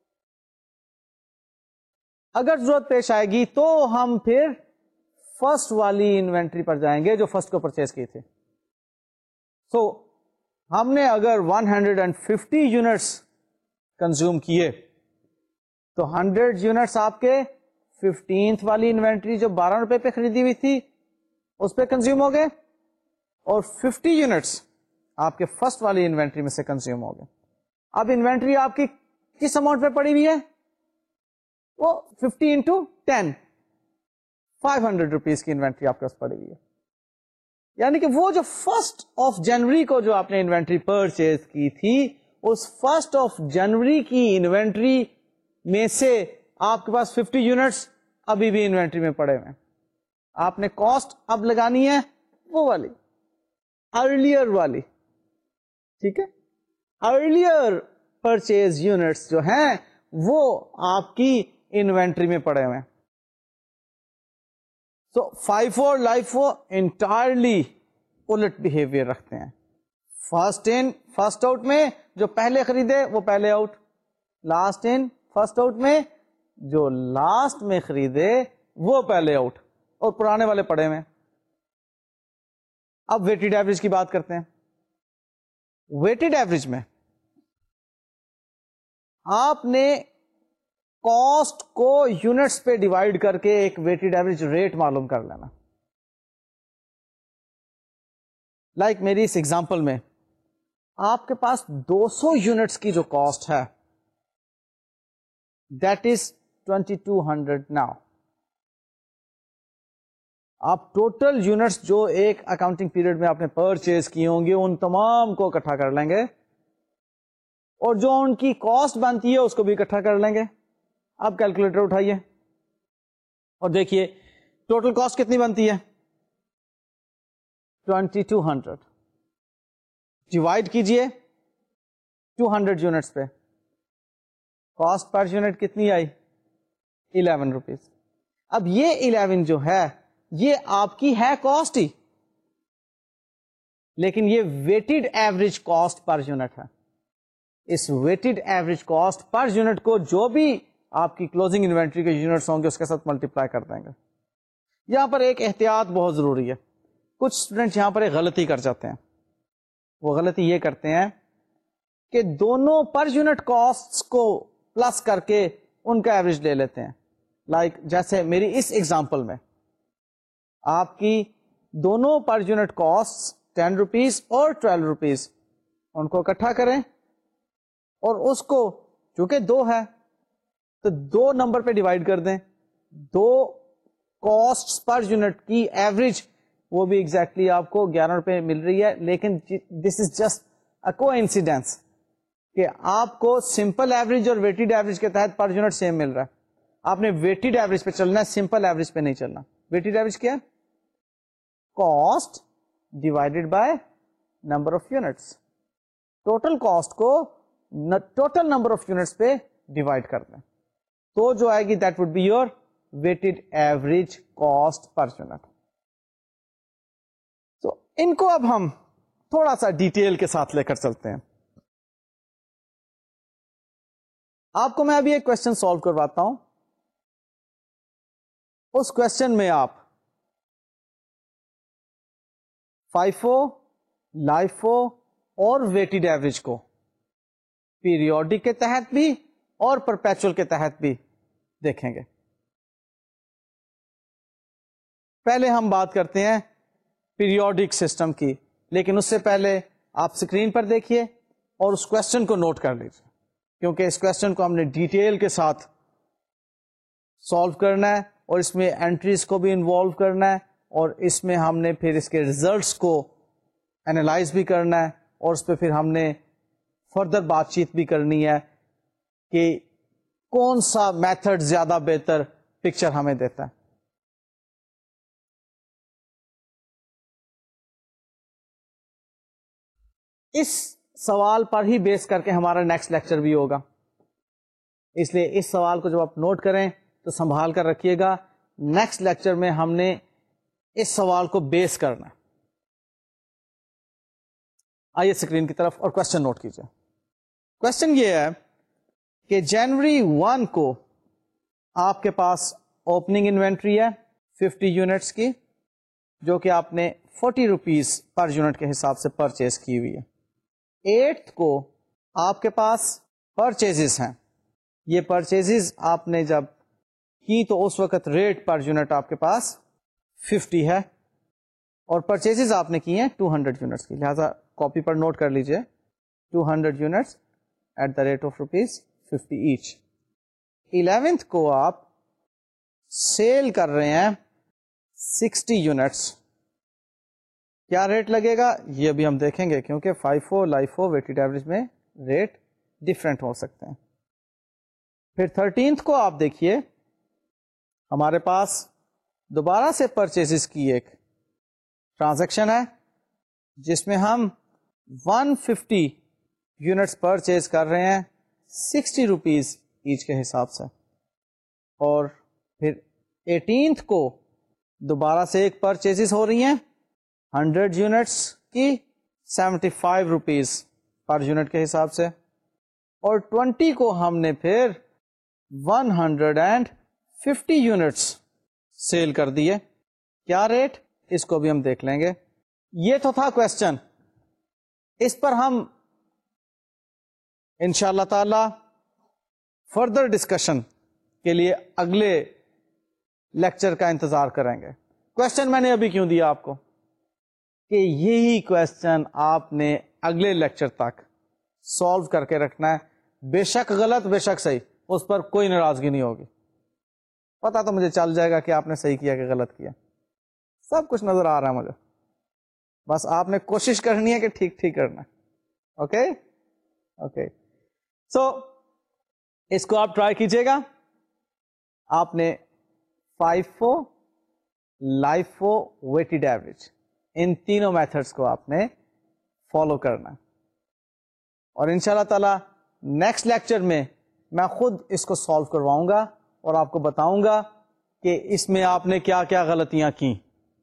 اگر ضرورت پیش آئے گی تو ہم پھر فرسٹ والی انوینٹری پر جائیں گے جو فرسٹ کو پرچیز کی تھی. سو so, ہم نے اگر one hundred fifty units consume کیے تو ہنڈریڈ یونٹس آپ کے ففٹینتھ والی انوینٹری جو بارہ روپے پہ خریدی ہوئی تھی اس پہ کنزیوم ہو گئے, اور ففٹی یونٹس آپ کے فرسٹ والی انوینٹری میں سے کنزیوم ہو گئے. اب انوینٹری آپ کی کس اماؤنٹ پہ پڑی ہوئی ہے؟ وہ fifty into ten five hundred rupees کی انوینٹری آپ کے پاس پڑی ہوئی ہے. یعنی کہ وہ جو فرسٹ آف جنوری کو جو آپ نے انوینٹری پرچیز کی تھی, اس فرسٹ آف جنوری کی انوینٹری میں سے آپ کے پاس ففٹی یونٹس ابھی بھی انوینٹری میں پڑے ہوئے. آپ نے کاسٹ اب لگانی ہے وہ والی ارلیئر والی. ٹھیک ہے, ارلیئر پرچیز یونٹس جو ہیں وہ آپ کی انوینٹری میں پڑے ہوئے ہیں. سو فائفو اور لائفو انٹائرلی الٹ بہیویئر رکھتے ہیں. فرسٹ ان فرسٹ آؤٹ میں جو پہلے خریدے وہ پہلے out, last in first out میں جو لاسٹ میں خریدے وہ پہلے آؤٹ, اور پرانے والے پڑے ہوئے. اب ویٹڈ ایوریج کی بات کرتے ہیں. ویٹڈ ایوریج میں آپ نے کاسٹ کو یونٹس پہ ڈیوائڈ کر کے ایک ویٹڈ ایوریج ریٹ معلوم کر لینا. لائک like میری اس ایگزامپل میں آپ کے پاس دو سو یونٹس کی جو کاسٹ ہے that is twenty two hundred. Now آپ ٹوٹل یونٹس جو ایک اکاؤنٹنگ پیریڈ میں آپ نے پرچیز کی ہوں گے ان تمام کو اکٹھا کر لیں گے, اور جو ان کی کاسٹ بنتی ہے اس کو بھی اکٹھا کر لیں گے. اب کیلکولیٹر اٹھائیے اور دیکھیے ٹوٹل کاسٹ کتنی بنتی ہے, ٹوینٹی ٹو ہنڈریڈ. ڈیوائڈ کیجئے ٹو ہنڈریڈ یونٹس پہ, کاسٹ پر یونٹ کتنی آئی؟ Eleven rupees. اب یہ الیون جو ہے یہ آپ کی ہے کاسٹ ہی, لیکن یہ weighted average cost per unit ہے. اس weighted average cost per unit کو جو بھی آپ کی کلوزنگ انوینٹری کے یونٹس ہوں گے اس کے ساتھ ملٹیپلائی کر دیں گے. یہاں پر ایک احتیاط بہت ضروری ہے. کچھ اسٹوڈنٹ یہاں پر ایک غلطی کر جاتے ہیں. وہ غلطی یہ کرتے ہیں کہ دونوں پر یونٹ کاسٹ کو پلس کر کے ان کا ایوریج لے لیتے ہیں. لائک like, جیسے میری اس ایگزامپل میں آپ کی دونوں per unit cost ten rupees اور ٹویلو روپیز, ان کو اکٹھا کریں اور اس کو چونکہ دو ہے تو دو نمبر پہ ڈیوائڈ کر دیں. دو کاسٹ پر یونٹ کی ایوریج وہ بھی ایگزیکٹلی exactly آپ کو گیارہ روپے مل رہی ہے, لیکن دس از جسٹ اے کو انسیڈنس کہ آپ کو سمپل ایوریج اور ویٹڈ ایوریج کے تحت پر یونٹ سیم مل رہا ہے. آپ نے ویٹڈ ایوریج پہ چلنا ہے, سمپل ایوریج پہ نہیں چلنا. ویٹڈ ایوریج کیا ہے؟ Cost divided by number of units. Total cost کو ٹوٹل نمبر آف یونٹس پہ ڈیوائڈ کر دیں تو جو آئے گی that would be your weighted average cost per unit. تو ان کو اب ہم تھوڑا سا ڈیٹیل کے ساتھ لے کر چلتے ہیں. آپ کو میں ابھی ایک کوشچن سالو کرواتا ہوں. اس کوشچن میں آپ فائفو, لائفو اور ویٹڈ ایوریج کو پیریوڈک کے تحت بھی اور پرپیچول کے تحت بھی دیکھیں گے. پہلے ہم بات کرتے ہیں پیریوڈک سسٹم کی, لیکن اس سے پہلے آپ اسکرین پر دیکھیے اور اس کوشچن کو نوٹ کر لیجیے, کیونکہ اس کوشچن کو ہم نے ڈیٹیل کے ساتھ سالو کرنا ہے اور اس میں انٹریز کو بھی انوالو کرنا ہے اور اس میں ہم نے پھر اس کے ریزلٹس کو اینالائز بھی کرنا ہے اور اس پہ پھر ہم نے فردر بات چیت بھی کرنی ہے کہ کون سا میتھڈ زیادہ بہتر پکچر ہمیں دیتا ہے. اس سوال پر ہی بیس کر کے ہمارا نیکسٹ لیکچر بھی ہوگا, اس لیے اس سوال کو جب آپ نوٹ کریں تو سنبھال کر رکھیے گا. نیکسٹ لیکچر میں ہم نے اس سوال کو بیس کرنا. آئیے اسکرین کی طرف اور کوشچن نوٹ کیجیے. کوشچن یہ ہے کہ جنوری ون کو آپ کے پاس اوپننگ انوینٹری ہے ففٹی یونٹس کی, جو کہ آپ نے فورٹی روپیز پر یونٹ کے حساب سے پرچیز کی ہوئی ہے. ایٹھ کو آپ کے پاس پرچیزز ہیں. یہ پرچیزز آپ نے جب کی تو اس وقت ریٹ پر یونٹ آپ کے پاس ففٹی ہے اور پرچیزز آپ نے کی ہیں ٹو ہنڈریڈ یونٹس کی, لہذا کاپی پر نوٹ کر لیجئے two hundred units at the rate of rupees fifty each. Eleventh کو آپ سیل کر رہے ہیں سکسٹی یونٹس. کیا ریٹ لگے گا یہ بھی ہم دیکھیں گے, کیونکہ فائفو, لائفو, ویٹڈ ایوریج میں ریٹ ڈفرینٹ ہو سکتے ہیں. پھر تھرٹینتھ کو آپ دیکھیے ہمارے پاس دوبارہ سے پرچیزز کی ایک ٹرانزیکشن ہے جس میں ہم ون ففٹی یونٹس پرچیز کر رہے ہیں سکسٹی روپیز ایچ کے حساب سے. اور پھر ایٹینتھ کو دوبارہ سے ایک پرچیزز ہو رہی ہیں ہنڈریڈ یونٹس کی seventy five rupees per unit کے حساب سے. اور ٹوینٹی کو ہم نے پھر one hundred and fifty units sell کر دیے. کیا ریٹ, اس کو بھی ہم دیکھ لیں گے. یہ تو تھا کوشچن. اس پر ہم ان شاء اللہ تعالی فردر ڈسکشن کے لیے اگلے لیکچر کا انتظار کریں گے. کوشچن میں نے ابھی کیوں دیا آپ کو کہ یہی کوشچن آپ نے اگلے لیکچر تک سالو کر کے رکھنا ہے. بے شک غلط بے شک صحیح, اس پر کوئی ناراضگی نہیں ہوگی. پتا تو مجھے چل جائے گا کہ آپ نے صحیح کیا کہ غلط کیا, سب کچھ نظر آ رہا ہے مجھے. بس آپ نے کوشش کرنی ہے کہ ٹھیک ٹھیک کرنا. اوکے اوکے سو اس کو آپ ٹرائی کیجیے گا. آپ نے فائفو, لائفو, ویٹڈ ایوریج ان تینوں میتھڈس کو آپ نے فالو کرنا. اور ان شاء اللہ تعالی نیکسٹ لیکچر میں میں خود اس کو سالو کرواؤں گا اور آپ کو بتاؤں گا کہ اس میں آپ نے کیا کیا غلطیاں کی.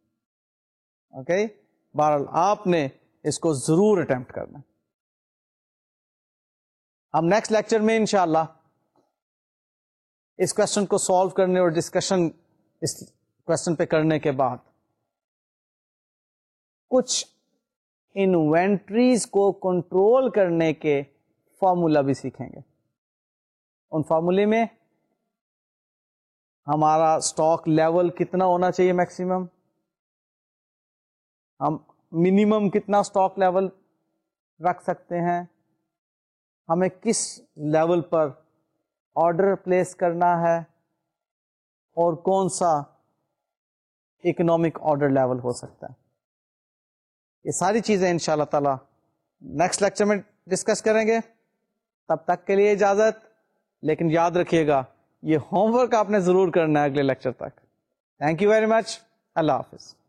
اوکے بہرحال آپ نے اس کو ضرور اٹمپٹ کرنا. ہم نیکسٹ لیکچر میں انشاءاللہ اس کوشچن کو سالو کرنے اور ڈسکشن اس کوشچن پہ کرنے کے بعد کچھ انوینٹریز کو کنٹرول کرنے کے فارمولا بھی سیکھیں گے. ان فارمولے میں ہمارا اسٹاک لیول کتنا ہونا چاہیے میکسیمم, ہم منیمم کتنا اسٹاک لیول رکھ سکتے ہیں, ہمیں کس لیول پر آرڈر پلیس کرنا ہے, اور کون سا اکنامک آرڈر لیول ہو سکتا ہے. یہ ساری چیزیں ان شاء اللہ تعالی نیکسٹ لیکچر میں ڈسکس کریں گے. تب تک کے لیے اجازت, لیکن یاد رکھیے گا یہ ہوم ورک آپ نے ضرور کرنا ہے اگلے لیکچر تک. Thank you very much. اللہ حافظ.